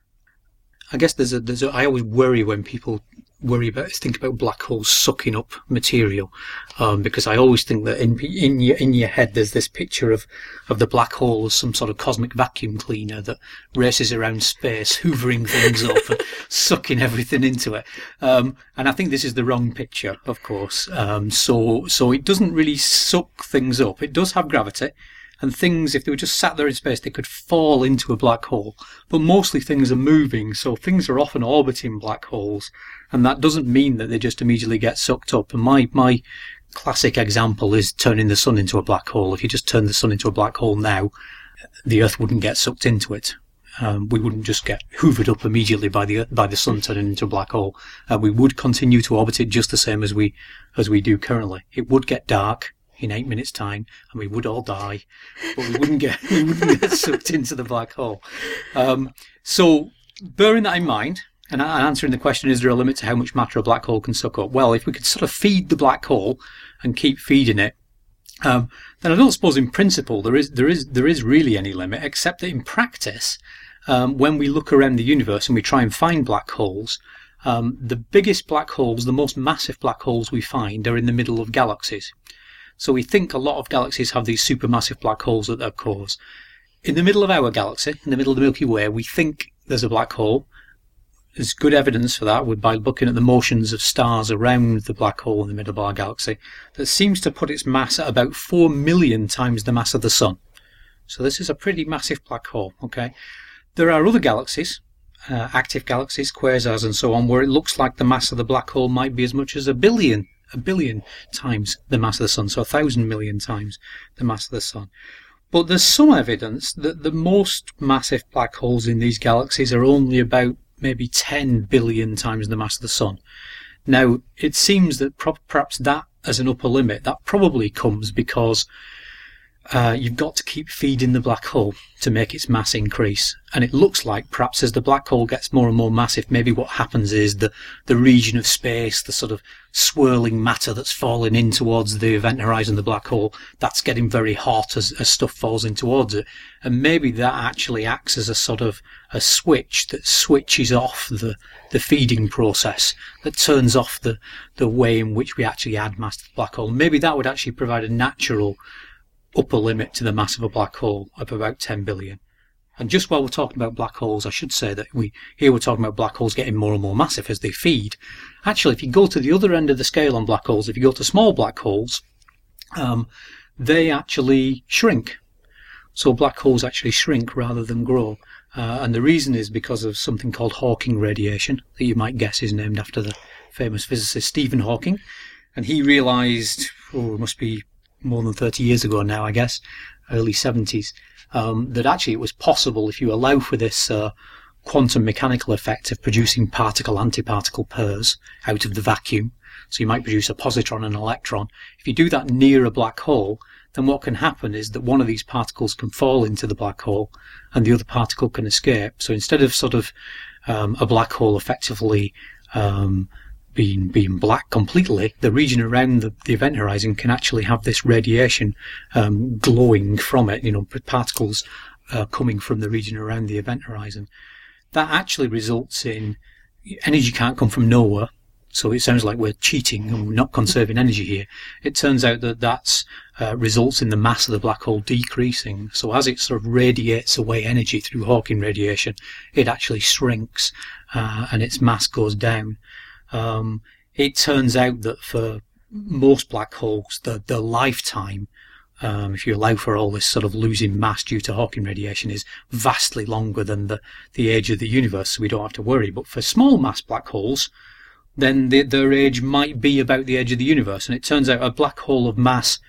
I guess there's a, there's a, I always worry when people worry about, think about black holes sucking up material, um, because I always think that in, in your, in your head there's this picture of, of the black hole as some sort of cosmic vacuum cleaner that races around space, hoovering things up and sucking everything into it. Um, and I think this is the wrong picture, of course. Um, so, so it doesn't really suck things up. It does have gravity. And things, if they were just sat there in space, they could fall into a black hole. But mostly things are moving, so things are often orbiting black holes. And that doesn't mean that they just immediately get sucked up. And my, my classic example is turning the sun into a black hole. If you just turn the sun into a black hole now, the Earth wouldn't get sucked into it. Um, we wouldn't just get hoovered up immediately by the by the sun turning into a black hole. Uh, we would continue to orbit it just the same as we as we do currently. It would get dark in eight minutes' time, and we would all die, but we wouldn't get we wouldn't get sucked into the black hole. Um, so, bearing that in mind, and answering the question, is there a limit to how much matter a black hole can suck up? Well, if we could sort of feed the black hole and keep feeding it, um, then I don't suppose in principle there is there is there is really any limit, except that in practice, um, when we look around the universe and we try and find black holes, um, the biggest black holes, the most massive black holes we find, are in the middle of galaxies. So we think a lot of galaxies have these supermassive black holes at their cores. In the middle of our galaxy, in the middle of the Milky Way, we think there's a black hole. There's good evidence for that by looking at the motions of stars around the black hole in the middle of our galaxy that seems to put its mass at about four million times the mass of the Sun. So this is a pretty massive black hole, okay? There are other galaxies, uh, active galaxies, quasars and so on, where it looks like the mass of the black hole might be as much as a billion a billion times the mass of the Sun, so a thousand million times the mass of the Sun. But there's some evidence that the most massive black holes in these galaxies are only about maybe ten billion times the mass of the Sun. Now, it seems that pro- perhaps that as an upper limit, that probably comes because uh, you've got to keep feeding the black hole to make its mass increase. And it looks like perhaps as the black hole gets more and more massive, maybe what happens is the, the region of space, the sort of swirling matter that's falling in towards the event horizon of the black hole, that's getting very hot as, as stuff falls in towards it. And maybe that actually acts as a sort of a switch that switches off the, the feeding process, that turns off the, the way in which we actually add mass to the black hole. Maybe that would actually provide a natural upper limit to the mass of a black hole of about ten billion. And just while we're talking about black holes, I should say that we here we're talking about black holes getting more and more massive as they feed. Actually, if you go to the other end of the scale on black holes, if you go to small black holes, um, they actually shrink. So black holes actually shrink rather than grow. Uh, and the reason is because of something called Hawking radiation, that you might guess is named after the famous physicist Stephen Hawking. And he realised, oh, it must be more than thirty years ago now, I guess, early seventies, um, that actually it was possible, if you allow for this uh, quantum mechanical effect of producing particle-antiparticle pairs out of the vacuum, so you might produce a positron and an electron. If you do that near a black hole, then what can happen is that one of these particles can fall into the black hole and the other particle can escape. So instead of sort of um, a black hole effectively um, being being black completely, the region around the, the event horizon can actually have this radiation um, glowing from it, you know, particles uh, coming from the region around the event horizon. That actually results in energy can't come from nowhere, so it sounds like we're cheating and we're not conserving energy here. It turns out that that uh, results in the mass of the black hole decreasing. So as it sort of radiates away energy through Hawking radiation, it actually shrinks uh, and its mass goes down. Um, it turns out that for most black holes, the, the lifetime um, if you allow for all this sort of losing mass due to Hawking radiation, is vastly longer than the, the age of the universe, so we don't have to worry. But for small mass black holes, then the, their age might be about the age of the universe. And it turns out a black hole of mass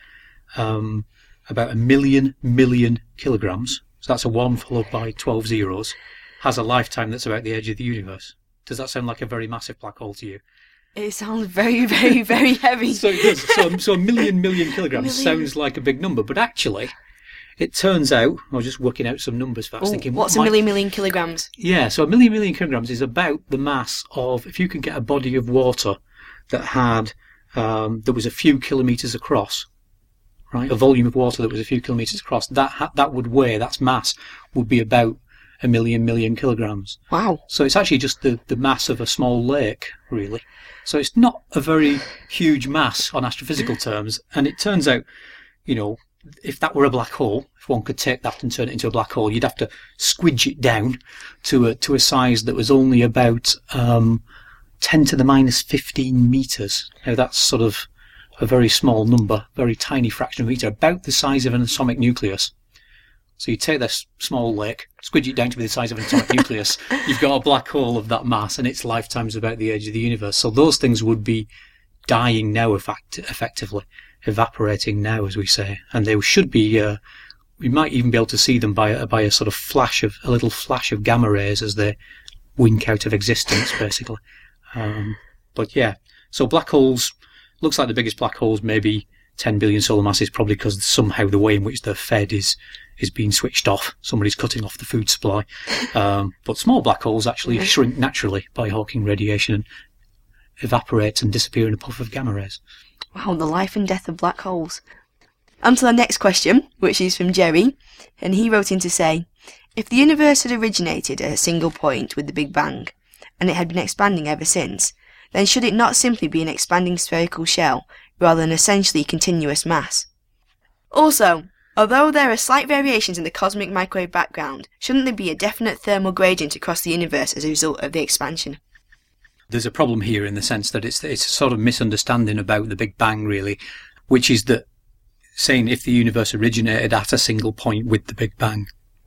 um, about a million million kilograms, so that's a one followed by twelve zeros, has a lifetime that's about the age of the universe. Does that sound like a very massive black hole to you? It sounds very, very, very heavy. So it does. So, so a million million kilograms Million. sounds like a big number, but actually, it turns out, I was just working out some numbers fast, Oh, thinking, what's what a might- million million kilograms? Yeah, so a million million kilograms is about the mass of, if you could get a body of water that had, um, that was a few kilometres across, right, a volume of water that was a few kilometres across, that ha- that would weigh, that's mass, would be about a million million kilograms. Wow. So it's actually just the, the mass of a small lake, really. So it's not a very huge mass on astrophysical terms, and it turns out, you know, if that were a black hole, if one could take that and turn it into a black hole, you'd have to squidge it down to a to a size that was only about um, ten to the minus fifteen meters. Now that's sort of a very small number, very tiny fraction of a meter, about the size of an atomic nucleus. So you take this small lake, squidge it down to be the size of an atomic nucleus, you've got a black hole of that mass, and its lifetime's about the age of the universe. So those things would be dying now, effect- effectively, evaporating now, as we say, and they should be. Uh, we might even be able to see them by a, by a sort of flash of a little flash of gamma rays as they wink out of existence, basically. Um, but yeah, so black holes looks like the biggest black holes, maybe ten billion solar masses, probably because somehow the way in which they're fed is is being switched off. Somebody's cutting off the food supply. Um, but small black holes actually shrink naturally by Hawking radiation and evaporate and disappear in a puff of gamma rays. Wow, the life and death of black holes. On to the next question, which is from Jerry, and he wrote in to say, if the universe had originated at a single point with the Big Bang, and it had been expanding ever since, then should it not simply be an expanding spherical shell, rather than essentially continuous mass? Also, although there are slight variations in the cosmic microwave background, shouldn't there be a definite thermal gradient across the universe as a result of the expansion? There's a problem here in the sense that it's it's a sort of misunderstanding about the Big Bang, really, which is that saying if the universe originated at a single point with the Big Bang,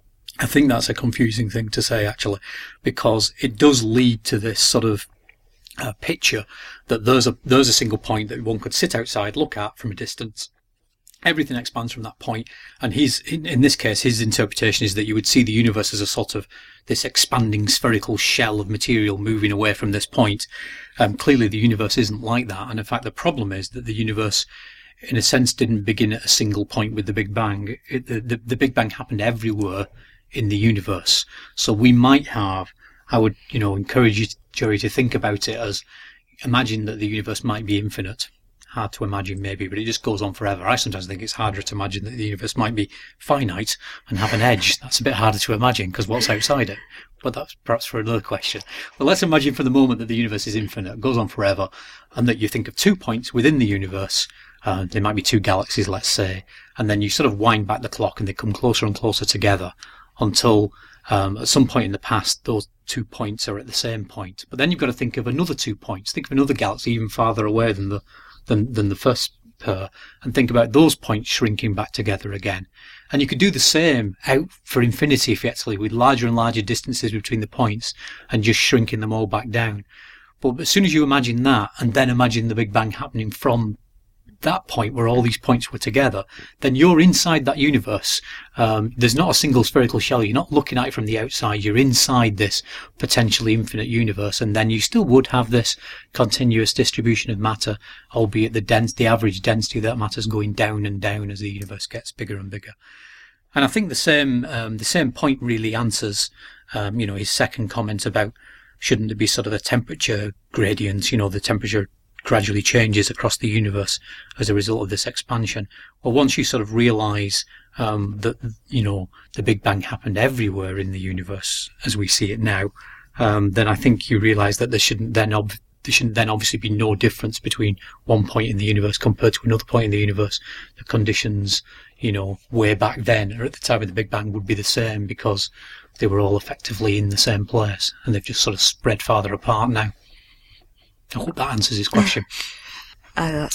I think that's a confusing thing to say, actually, because it does lead to this sort of uh, picture that there's a there's a single point that one could sit outside, look at from a distance. Everything expands from that point, and his in, in this case, his interpretation is that you would see the universe as a sort of this expanding spherical shell of material moving away from this point. Um, clearly, the universe isn't like that, and in fact, the problem is that the universe, in a sense, didn't begin at a single point with the Big Bang. It, the, the, the Big Bang happened everywhere in the universe. So we might have, I would, you know, encourage you, Jerry, to think about it as, imagine that the universe might be infinite. Hard to imagine, maybe, but it just goes on forever. I sometimes think it's harder to imagine that the universe might be finite and have an edge. That's a bit harder to imagine, because what's outside it? But that's perhaps for another question. But let's imagine for the moment that the universe is infinite, goes on forever, and that you think of two points within the universe. Uh, there might be two galaxies, let's say, and then you sort of wind back the clock and they come closer and closer together until um, at some point in the past those two points are at the same point. But then you've got to think of another two points. Think of another galaxy even farther away than the than, than the first pair, and think about those points shrinking back together again. And you could do the same out for infinity, effectively, with larger and larger distances between the points and just shrinking them all back down. But as soon as you imagine that, and then imagine the Big Bang happening from that point where all these points were together, then you're inside that universe. Um, there's not a single spherical shell. You're not looking at it from the outside. You're inside this potentially infinite universe, and then you still would have this continuous distribution of matter, albeit the dense, the average density of that matter is going down and down as the universe gets bigger and bigger. And I think the same um, the same point really answers, um, you know, his second comment about shouldn't there be sort of a temperature gradient, you know, the temperature gradually changes across the universe as a result of this expansion. Well, once you sort of realize um, that, you know, the Big Bang happened everywhere in the universe as we see it now, um, then I think you realize that there shouldn't then ob- there shouldn't then obviously be no difference between one point in the universe compared to another point in the universe. The conditions, you know, way back then or at the time of the Big Bang would be the same because they were all effectively in the same place, and they've just sort of spread farther apart now. I hope that answers his question. Uh, that's,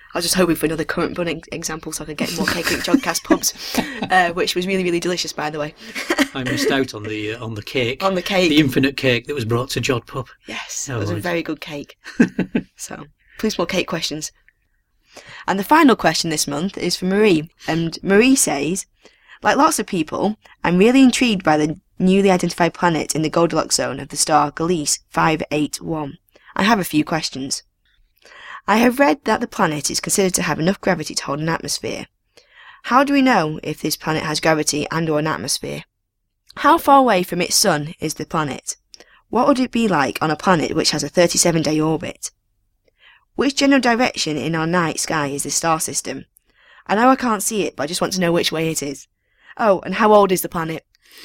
I was just hoping for another current bun ex- example so I could get more cake at Jodcast pubs, uh, which was really, really delicious, by the way. I missed out on the uh, on the cake. On the cake. The infinite cake that was brought to Jod Pub. Yes, Oh, it was a right. very good cake. So, please more cake questions. And the final question this month is from Marie. And Marie says, like lots of people, I'm really intrigued by the newly identified planet in the Goldilocks zone of the star Gliese five eight one. I have a few questions. I have read that the planet is considered to have enough gravity to hold an atmosphere. How do we know if this planet has gravity and or an atmosphere? How far away from its sun is the planet? What would it be like on a planet which has a thirty-seven day orbit? Which general direction in our night sky is this star system? I know I can't see it, but I just want to know which way it is. Oh, and how old is the planet?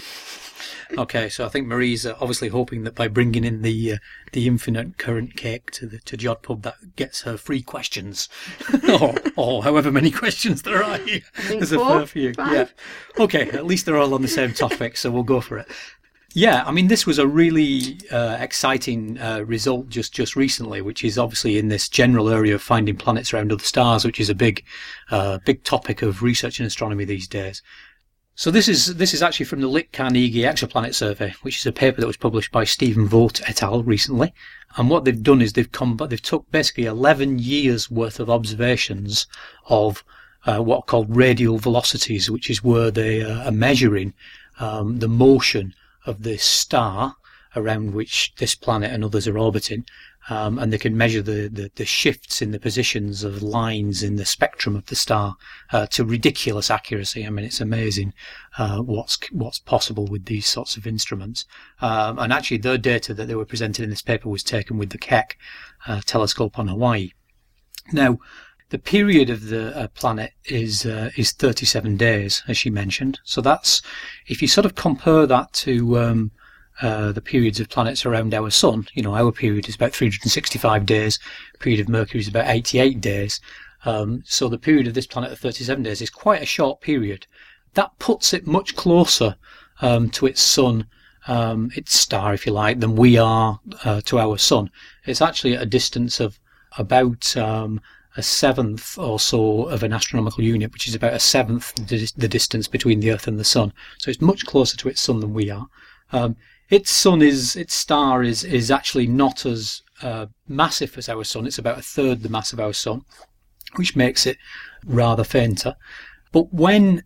Okay, so I think Marie's uh, obviously hoping that by bringing in the uh, the infinite current cake to the to Jod Pub, that gets her free questions, or, or however many questions there are here. There's a four, fair few. five. Yeah. Okay, at least they're all on the same topic, so we'll go for it. Yeah, I mean, this was a really uh, exciting uh, result just, just recently, which is obviously in this general area of finding planets around other stars, which is a big, uh, big topic of research in astronomy these days. So this is this is actually from the Lick Carnegie Exoplanet Survey, which is a paper that was published by Stephen Vogt et al. Recently. And what they've done is they've come, they've took basically eleven years worth of observations of uh, what are called radial velocities, which is where they uh, are measuring um, the motion of this star around which this planet and others are orbiting. Um, and they can measure the, the, the shifts in the positions of lines in the spectrum of the star uh, to ridiculous accuracy. I mean, it's amazing uh, what's what's possible with these sorts of instruments. Um, and actually, the data that they were presented in this paper was taken with the Keck uh, telescope on Hawaii. Now, the period of the uh, planet is uh, is thirty-seven days, as she mentioned. So that's, if you sort of compare that to um, Uh, the periods of planets around our sun, you know, our period is about three hundred sixty-five days, period of Mercury is about eighty-eight days. Um, so the period of this planet of thirty-seven days is quite a short period. That puts it much closer um, to its sun, um, its star, if you like, than we are uh, to our sun. It's actually at a distance of about um, a seventh or so of an astronomical unit, which is about a seventh the, the distance between the Earth and the sun. So it's much closer to its sun than we are. Um, its sun is, its star is, is actually not as uh, massive as our sun. It's about a third the mass of our sun, which makes it rather fainter. But when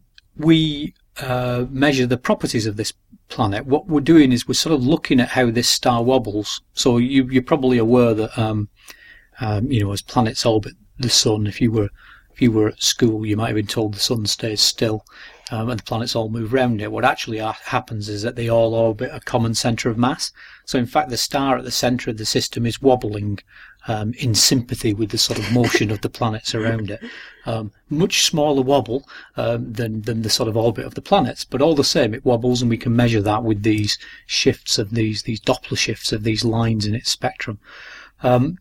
we uh, measure the properties of this planet, what we're doing is we're sort of looking at how this star wobbles. So you, you're probably aware that, um, um, you know, as planets orbit the sun, if you were if you were at school, you might have been told the sun stays still. Um, and the planets all move around it. What actually ha- happens is that they all orbit a common centre of mass. So in fact, the star at the centre of the system is wobbling um, in sympathy with the sort of motion of the planets around it. Um, much smaller wobble um, than, than the sort of orbit of the planets, but all the same, it wobbles, and we can measure that with these shifts of these, these Doppler shifts of these lines in its spectrum. Um,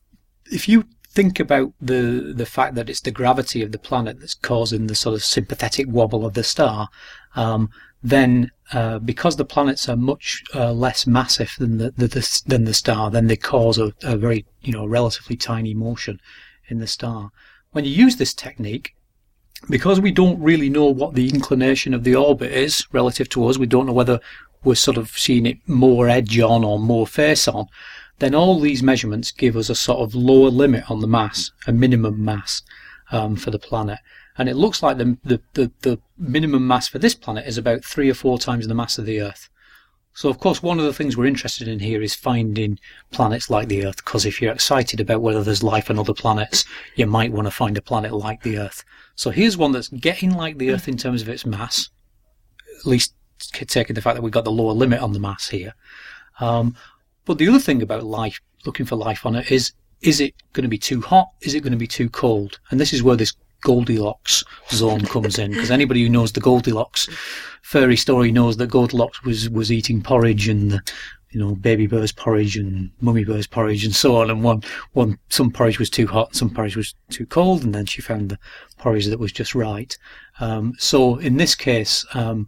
if you think about the the fact that it's the gravity of the planet that's causing the sort of sympathetic wobble of the star, um, then uh, because the planets are much uh, less massive than the, the, the than the star, then they cause a, a very you know relatively tiny motion in the star. When you use this technique, because we don't really know what the inclination of the orbit is relative to us, we don't know whether we're sort of seeing it more edge on or more face on, then all these measurements give us a sort of lower limit on the mass, a minimum mass um, for the planet. And it looks like the, the, the, the minimum mass for this planet is about three or four times the mass of the Earth. So, of course, one of the things we're interested in here is finding planets like the Earth, because if you're excited about whether there's life on other planets, you might want to find a planet like the Earth. So here's one that's getting like the Earth in terms of its mass, at least taking the fact that we've got the lower limit on the mass here. Um, But the other thing about life, looking for life on it, is, is it going to be too hot? Is it going to be too cold? And this is where this Goldilocks zone comes in, because anybody who knows the Goldilocks fairy story knows that Goldilocks was, was eating porridge, and the, you know, baby bear's porridge and mummy bear's porridge and so on. And one, one, some porridge was too hot, some porridge was too cold, and then she found the porridge that was just right. Um, so in this case, um,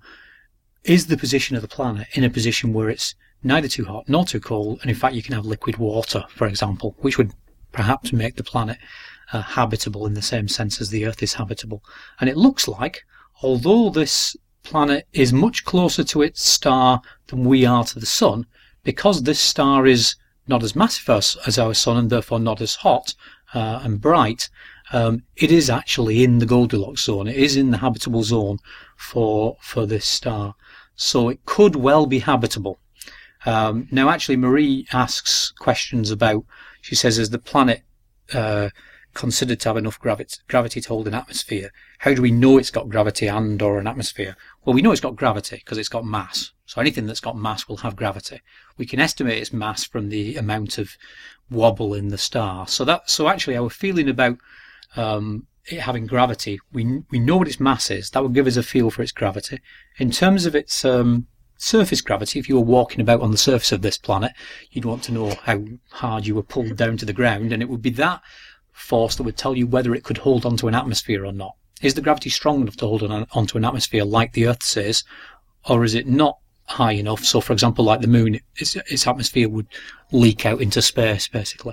is the position of the planet in a position where it's neither too hot nor too cold, and in fact you can have liquid water, for example, which would perhaps make the planet uh, habitable in the same sense as the Earth is habitable. And it looks like, although this planet is much closer to its star than we are to the Sun, because this star is not as massive as, as our Sun and therefore not as hot uh, and bright, um, it is actually in the Goldilocks zone. It is in the habitable zone for for this star. So it could well be habitable. Um, now, actually, Marie asks questions about, she says, is the planet uh, considered to have enough gravi- gravity to hold an atmosphere? How do we know it's got gravity and or an atmosphere? Well, we know it's got gravity because it's got mass. So anything that's got mass will have gravity. We can estimate its mass from the amount of wobble in the star. So that, so actually, our feeling about um, it having gravity, we we know what its mass is. That would give us a feel for its gravity. In terms of its um, surface gravity, if you were walking about on the surface of this planet, you'd want to know how hard you were pulled down to the ground, and it would be that force that would tell you whether it could hold onto an atmosphere or not. Is the gravity strong enough to hold on onto an atmosphere like the Earth's is, or is it not high enough? So, for example, like the Moon, its, its atmosphere would leak out into space, basically.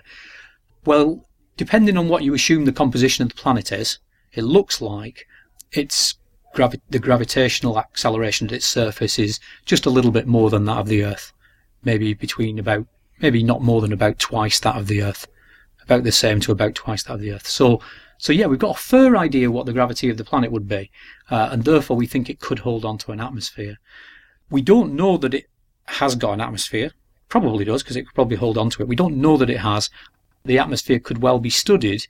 Well, depending on what you assume the composition of the planet is, it looks like its gravi- the gravitational acceleration at its surface is just a little bit more than that of the Earth. Maybe between about, maybe not more than about twice that of the Earth. About the same to about twice that of the Earth. So, so yeah, we've got a fair idea what the gravity of the planet would be, uh, and therefore we think it could hold on to an atmosphere. We don't know that it has got an atmosphere. Probably does, because it could probably hold on to it. We don't know that it has. The atmosphere could well be studied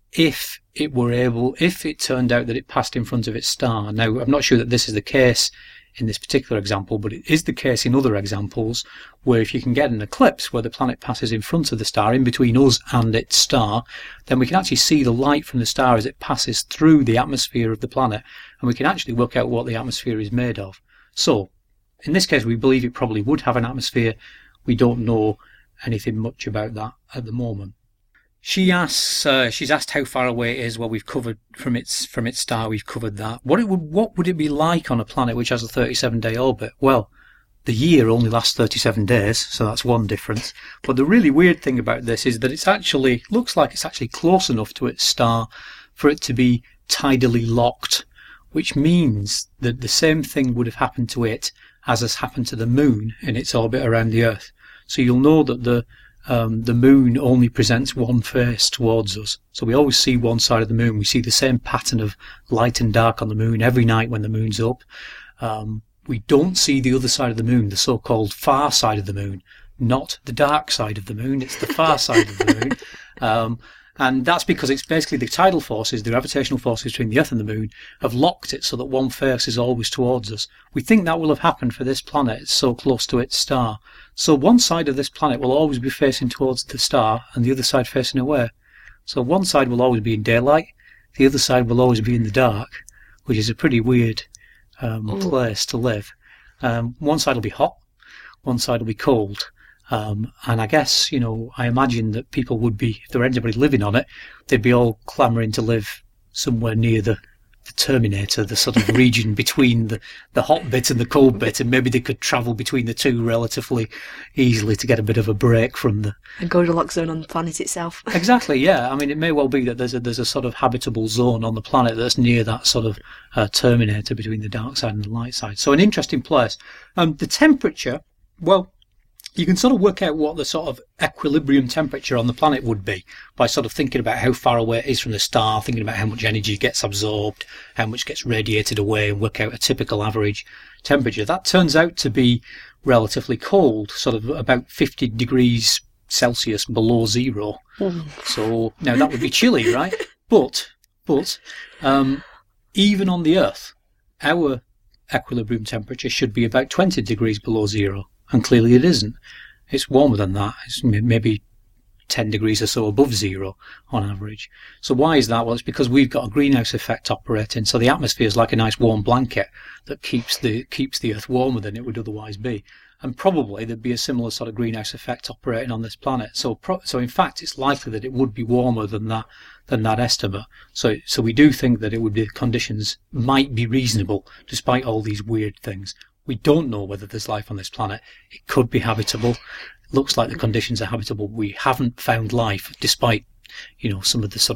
if it were able, if it turned out that it passed in front of its star. Now, I'm not sure that this is the case in this particular example, but it is the case in other examples where if you can get an eclipse where the planet passes in front of the star, in between us and its star, then we can actually see the light from the star as it passes through the atmosphere of the planet, and we can actually work out what the atmosphere is made of. So, in this case, we believe it probably would have an atmosphere. We don't know anything much about that at the moment. She asks, uh, she's asked how far away it is. Well, we've covered from its from its star. We've covered that. What it would, what would it be like on a planet which has a thirty-seven day orbit? Well, the year only lasts thirty-seven days, so that's one difference. But the really weird thing about this is that it's actually looks like it's actually close enough to its star for it to be tidally locked, which means that the same thing would have happened to it as has happened to the Moon in its orbit around the Earth. So you'll know that the Um, the Moon only presents one face towards us. So we always see one side of the Moon. We see the same pattern of light and dark on the Moon every night when the Moon's up. Um, we don't see the other side of the Moon, the so-called far side of the Moon, not the dark side of the Moon. It's the far side of the Moon. Um, and that's because it's basically the tidal forces, the gravitational forces between the Earth and the Moon, have locked it so that one face is always towards us. We think that will have happened for this planet. It's so close to its star. So one side of this planet will always be facing towards the star and the other side facing away. So one side will always be in daylight, the other side will always be in the dark, which is a pretty weird um, place to live. Um, one side will be hot, one side will be cold. Um, and I guess, you know, I imagine that people would be, if there were anybody living on it, they'd be all clamouring to live somewhere near the, the Terminator, the sort of region between the, the hot bit and the cold bit, and maybe they could travel between the two relatively easily to get a bit of a break from the... A Goldilocks zone on the planet itself. Exactly, yeah. I mean, it may well be that there's a, there's a sort of habitable zone on the planet that's near that sort of uh, Terminator between the dark side and the light side. So an interesting place. Um, the temperature, well... You can sort of work out what the sort of equilibrium temperature on the planet would be by sort of thinking about how far away it is from the star, thinking about how much energy gets absorbed, how much gets radiated away, and work out a typical average temperature. That turns out to be relatively cold, sort of about fifty degrees Celsius below zero. Mm. So now that would be chilly, right? But, but, um, even on the Earth, our equilibrium temperature should be about twenty degrees below zero. And clearly it isn't. It's warmer than that. It's maybe ten degrees or so above zero on average. So why is that? Well, it's because we've got a greenhouse effect operating. So the atmosphere is like a nice warm blanket that keeps the keeps the Earth warmer than it would otherwise be. And probably there'd be a similar sort of greenhouse effect operating on this planet. So pro- so in fact, it's likely that it would be warmer than that than that estimate. So so we do think that it would be conditions might be reasonable despite all these weird things. We don't know whether there's life on this planet. It could be habitable. It looks like the conditions are habitable. We haven't found life, despite, you know, some of the sort of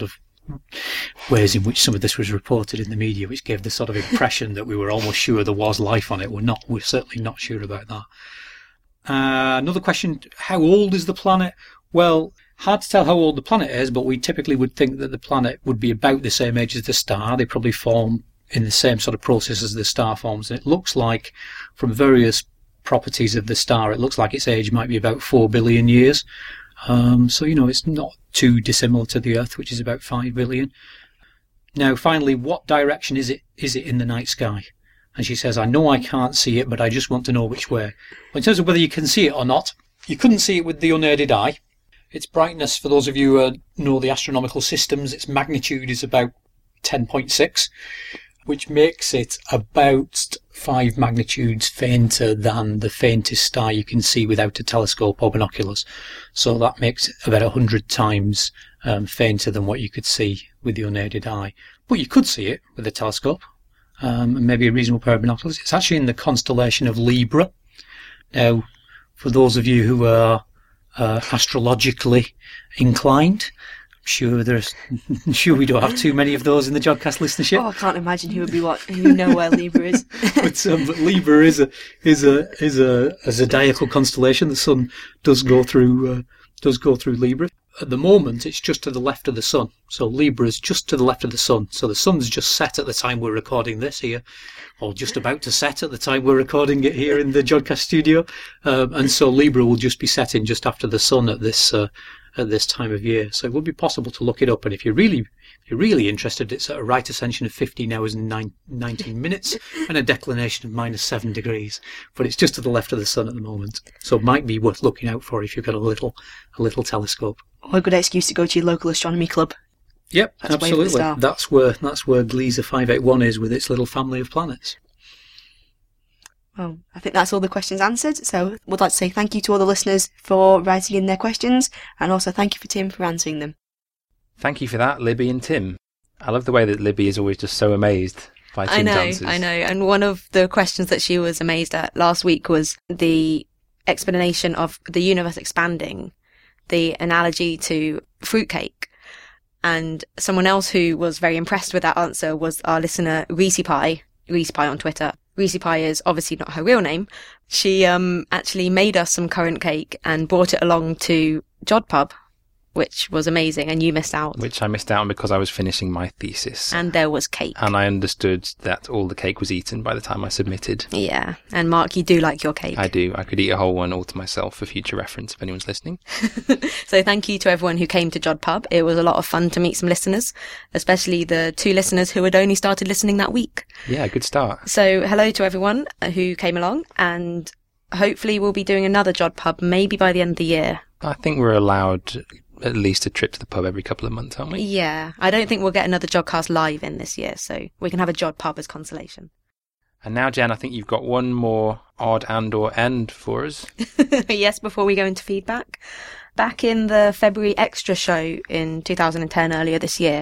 ways in which some of this was reported in the media, which gave the sort of impression that we were almost sure there was life on it. We're not. We're certainly not sure about that. Uh, another question: how old is the planet? Well, hard to tell how old the planet is, but we typically would think that the planet would be about the same age as the star. They probably form in the same sort of process as the star forms. And it looks like, from various properties of the star, it looks like its age might be about four billion years. Um, so, you know, it's not too dissimilar to the Earth, which is about five billion. Now, finally, what direction is it is it in the night sky? And she says, I know I can't see it, but I just want to know which way. Well, in terms of whether you can see it or not, you couldn't see it with the unaided eye. Its brightness, for those of you who uh, know the astronomical systems, its magnitude is about ten point six, which makes it about five magnitudes fainter than the faintest star you can see without a telescope or binoculars. So that makes it about one hundred times um, fainter than what you could see with the unaided eye. But you could see it with a telescope um, and maybe a reasonable pair of binoculars. It's actually in the constellation of Libra. Now, for those of you who are uh, astrologically inclined, Sure, there's. Sure, we don't have too many of those in the Jodcast listenership. Oh, I can't imagine who would be what who know where Libra is. but, um, but Libra is a is a is a, a zodiacal constellation. The sun does go through uh, does go through Libra. At the moment, it's just to the left of the sun. So Libra is just to the left of the sun. So the sun's just set at the time we're recording this here, or just about to set at the time we're recording it here in the Jodcast studio. Um, and so Libra will just be setting just after the sun at this. Uh, at this time of year. So it would be possible to look it up, and if you're really if you're really interested, it's at a right ascension of fifteen hours and nine, nineteen minutes and a declination of minus seven degrees. But it's just to the left of the sun at the moment. So it might be worth looking out for if you've got a little a little telescope. Or a good excuse to go to your local astronomy club. Yep, That's absolutely. That's where that's where Gliese five eighty-one is with its little family of planets. Well, I think that's all the questions answered, so we'd like to say thank you to all the listeners for writing in their questions, and also thank you for Tim for answering them. Thank you for that, Libby and Tim. I love the way that Libby is always just so amazed by Tim's I know, answers. I know. And one of the questions that she was amazed at last week was the explanation of the universe expanding, the analogy to fruitcake. And someone else who was very impressed with that answer was our listener, Reese Pie, Reese Pie on Twitter. Reese Pie is obviously not her real name. She um, actually made us some currant cake and brought it along to JodPub, which was amazing, and you missed out. Which I missed out on because I was finishing my thesis. And there was cake. And I understood that all the cake was eaten by the time I submitted. Yeah, and Mark, you do like your cake. I do. I could eat a whole one all to myself for future reference if anyone's listening. So thank you to everyone who came to JodPub. It was a lot of fun to meet some listeners, especially the two listeners who had only started listening that week. Yeah, good start. So hello to everyone who came along, and hopefully we'll be doing another JodPub maybe by the end of the year. I think we're allowed at least a trip to the pub every couple of months, aren't we? Yeah. I don't think we'll get another Jodcast live in this year, so we can have a JodPub as consolation. And now, Jen, I think you've got one more odd and or end for us. Yes, before we go into feedback. Back in the February Extra show in two thousand ten, earlier this year,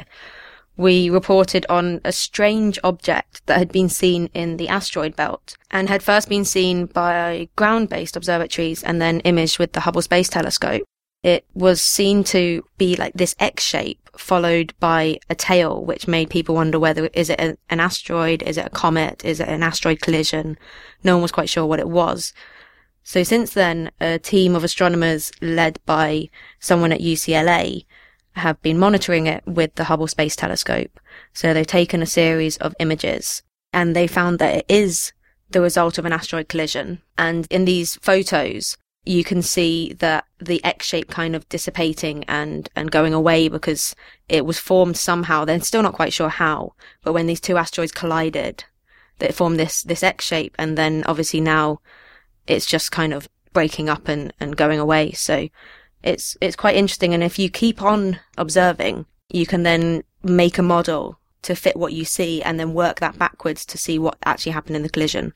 we reported on a strange object that had been seen in the asteroid belt and had first been seen by ground-based observatories and then imaged with the Hubble Space Telescope. It was seen to be like this X shape followed by a tail, which made people wonder whether is it a, an asteroid, is it a comet, is it an asteroid collision? No one was quite sure what it was. So since then, a team of astronomers led by someone at U C L A have been monitoring it with the Hubble Space Telescope. So they've taken a series of images and they found that it is the result of an asteroid collision. And in these photos, you can see that the X shape kind of dissipating and, and going away because it was formed somehow. They're still not quite sure how, but when these two asteroids collided, it formed this, this X shape. And then obviously now it's just kind of breaking up and, and going away. So it's, it's quite interesting. And if you keep on observing, you can then make a model to fit what you see and then work that backwards to see what actually happened in the collision.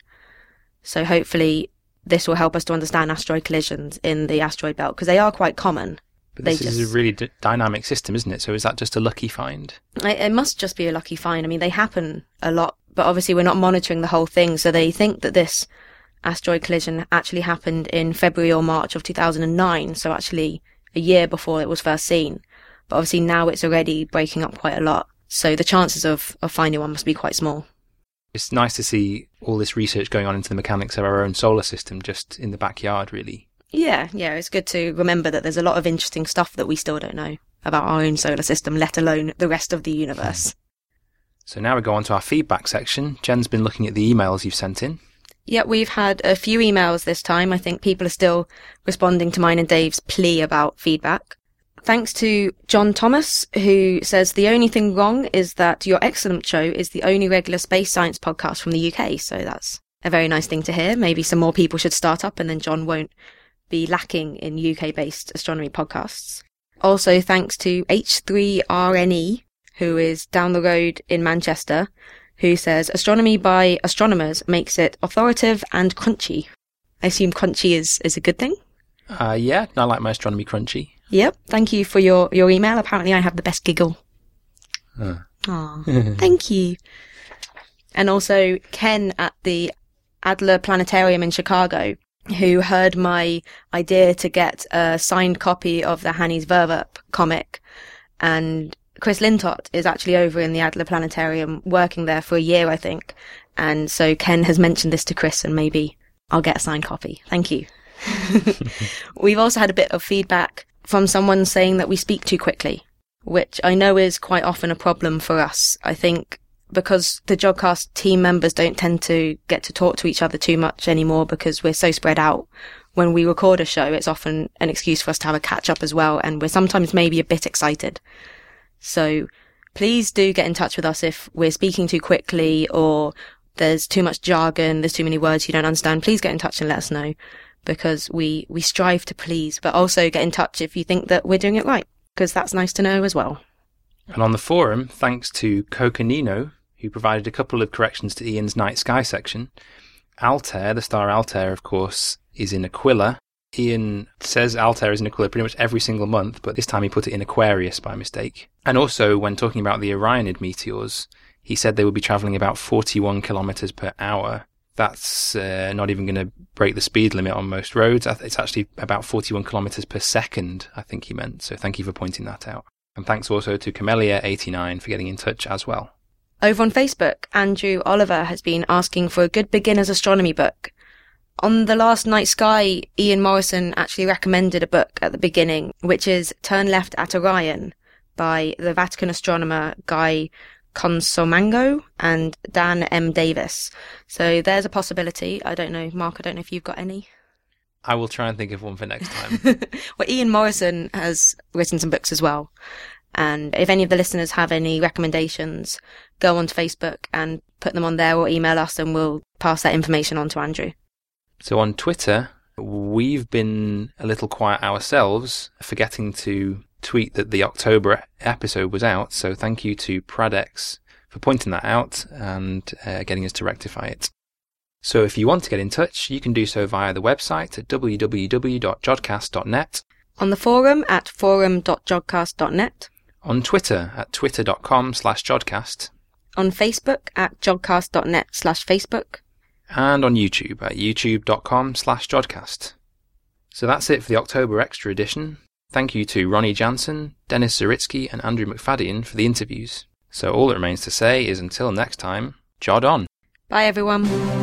So hopefully this will help us to understand asteroid collisions in the asteroid belt, because they are quite common. But They this is just- a really d- dynamic system, isn't it? So is that just a lucky find? It, it must just be a lucky find. I mean, they happen a lot, but obviously we're not monitoring the whole thing. So they think that this asteroid collision actually happened in February or March of two thousand nine. So actually a year before it was first seen. but obviously now it's already breaking up quite a lot. So the chances of, of finding one must be quite small. It's nice to see all this research going on into the mechanics of our own solar system just in the backyard, really. Yeah, yeah, it's good to remember that there's a lot of interesting stuff that we still don't know about our own solar system, let alone the rest of the universe. So now we go on to our feedback section. Jen's been looking at the emails you've sent in. Yeah, we've had a few emails this time. I think people are still responding to mine and Dave's plea about feedback. Thanks to John Thomas, who says the only thing wrong is that your excellent show is the only regular space science podcast from the U K. So that's a very nice thing to hear. Maybe some more people should start up and then John won't be lacking in U K-based astronomy podcasts. Also, thanks to H three R N E, who is down the road in Manchester, who says astronomy by astronomers makes it authoritative and crunchy. I assume crunchy is, is a good thing? Uh, yeah, I like my astronomy crunchy. Yep. Thank you for your, your email. Apparently I have the best giggle. Uh. Aw, thank you. And also Ken at the Adler Planetarium in Chicago, who heard my idea to get a signed copy of the Hannes Verwerp comic. And Chris Lintott is actually over in the Adler Planetarium working there for a year, I think. And so Ken has mentioned this to Chris and maybe I'll get a signed copy. Thank you. We've also had a bit of feedback from someone saying that we speak too quickly, which I know is quite often a problem for us. I think because the Jodcast team members don't tend to get to talk to each other too much anymore because we're so spread out. When we record a show, it's often an excuse for us to have a catch up as well, and we're sometimes maybe a bit excited. So please do get in touch with us if we're speaking too quickly or there's too much jargon, there's too many words you don't understand. Please get in touch and let us know, because we, we strive to please, but also get in touch if you think that we're doing it right, because that's nice to know as well. And on the forum, thanks to Coconino, who provided a couple of corrections to Ian's night sky section. Altair, the star Altair, of course, is in Aquila. Ian says Altair is in Aquila pretty much every single month, but this time he put it in Aquarius by mistake. And also, when talking about the Orionid meteors, he said they would be travelling about forty-one kilometres per hour. That's uh, not even going to break the speed limit on most roads. It's actually about forty-one kilometres per second, I think he meant. So thank you for pointing that out. And thanks also to Camellia eighty-nine for getting in touch as well. Over on Facebook, Andrew Oliver has been asking for a good beginner's astronomy book. On the last Night Sky, Ian Morrison actually recommended a book at the beginning, which is Turn Left at Orion by the Vatican astronomer Guy Consomango and Dan M. Davis. So there's a possibility. I don't know, Mark, I don't know if you've got any. I will try and think of one for next time. Well, Ian Morrison has written some books as well. And if any of the listeners have any recommendations, go on to Facebook and put them on there or email us and we'll pass that information on to Andrew. So on Twitter, we've been a little quiet ourselves, forgetting to tweet that the October episode was out. So thank you to Pradex for pointing that out and uh, getting us to rectify it. So if you want to get in touch, you can do so via the website at w w w dot jodcast dot net. On the forum at forum dot jodcast dot net. On Twitter at twitter.com slash jodcast. On Facebook at jodcast.net slash Facebook. And on YouTube at youtube.com slash jodcast. So that's it for the October Extra edition. Thank you to Ronnie Jansen, Dennis Zaritsky and Andrew McFadden for the interviews. So all that remains to say is until next time, Jod on. Bye everyone.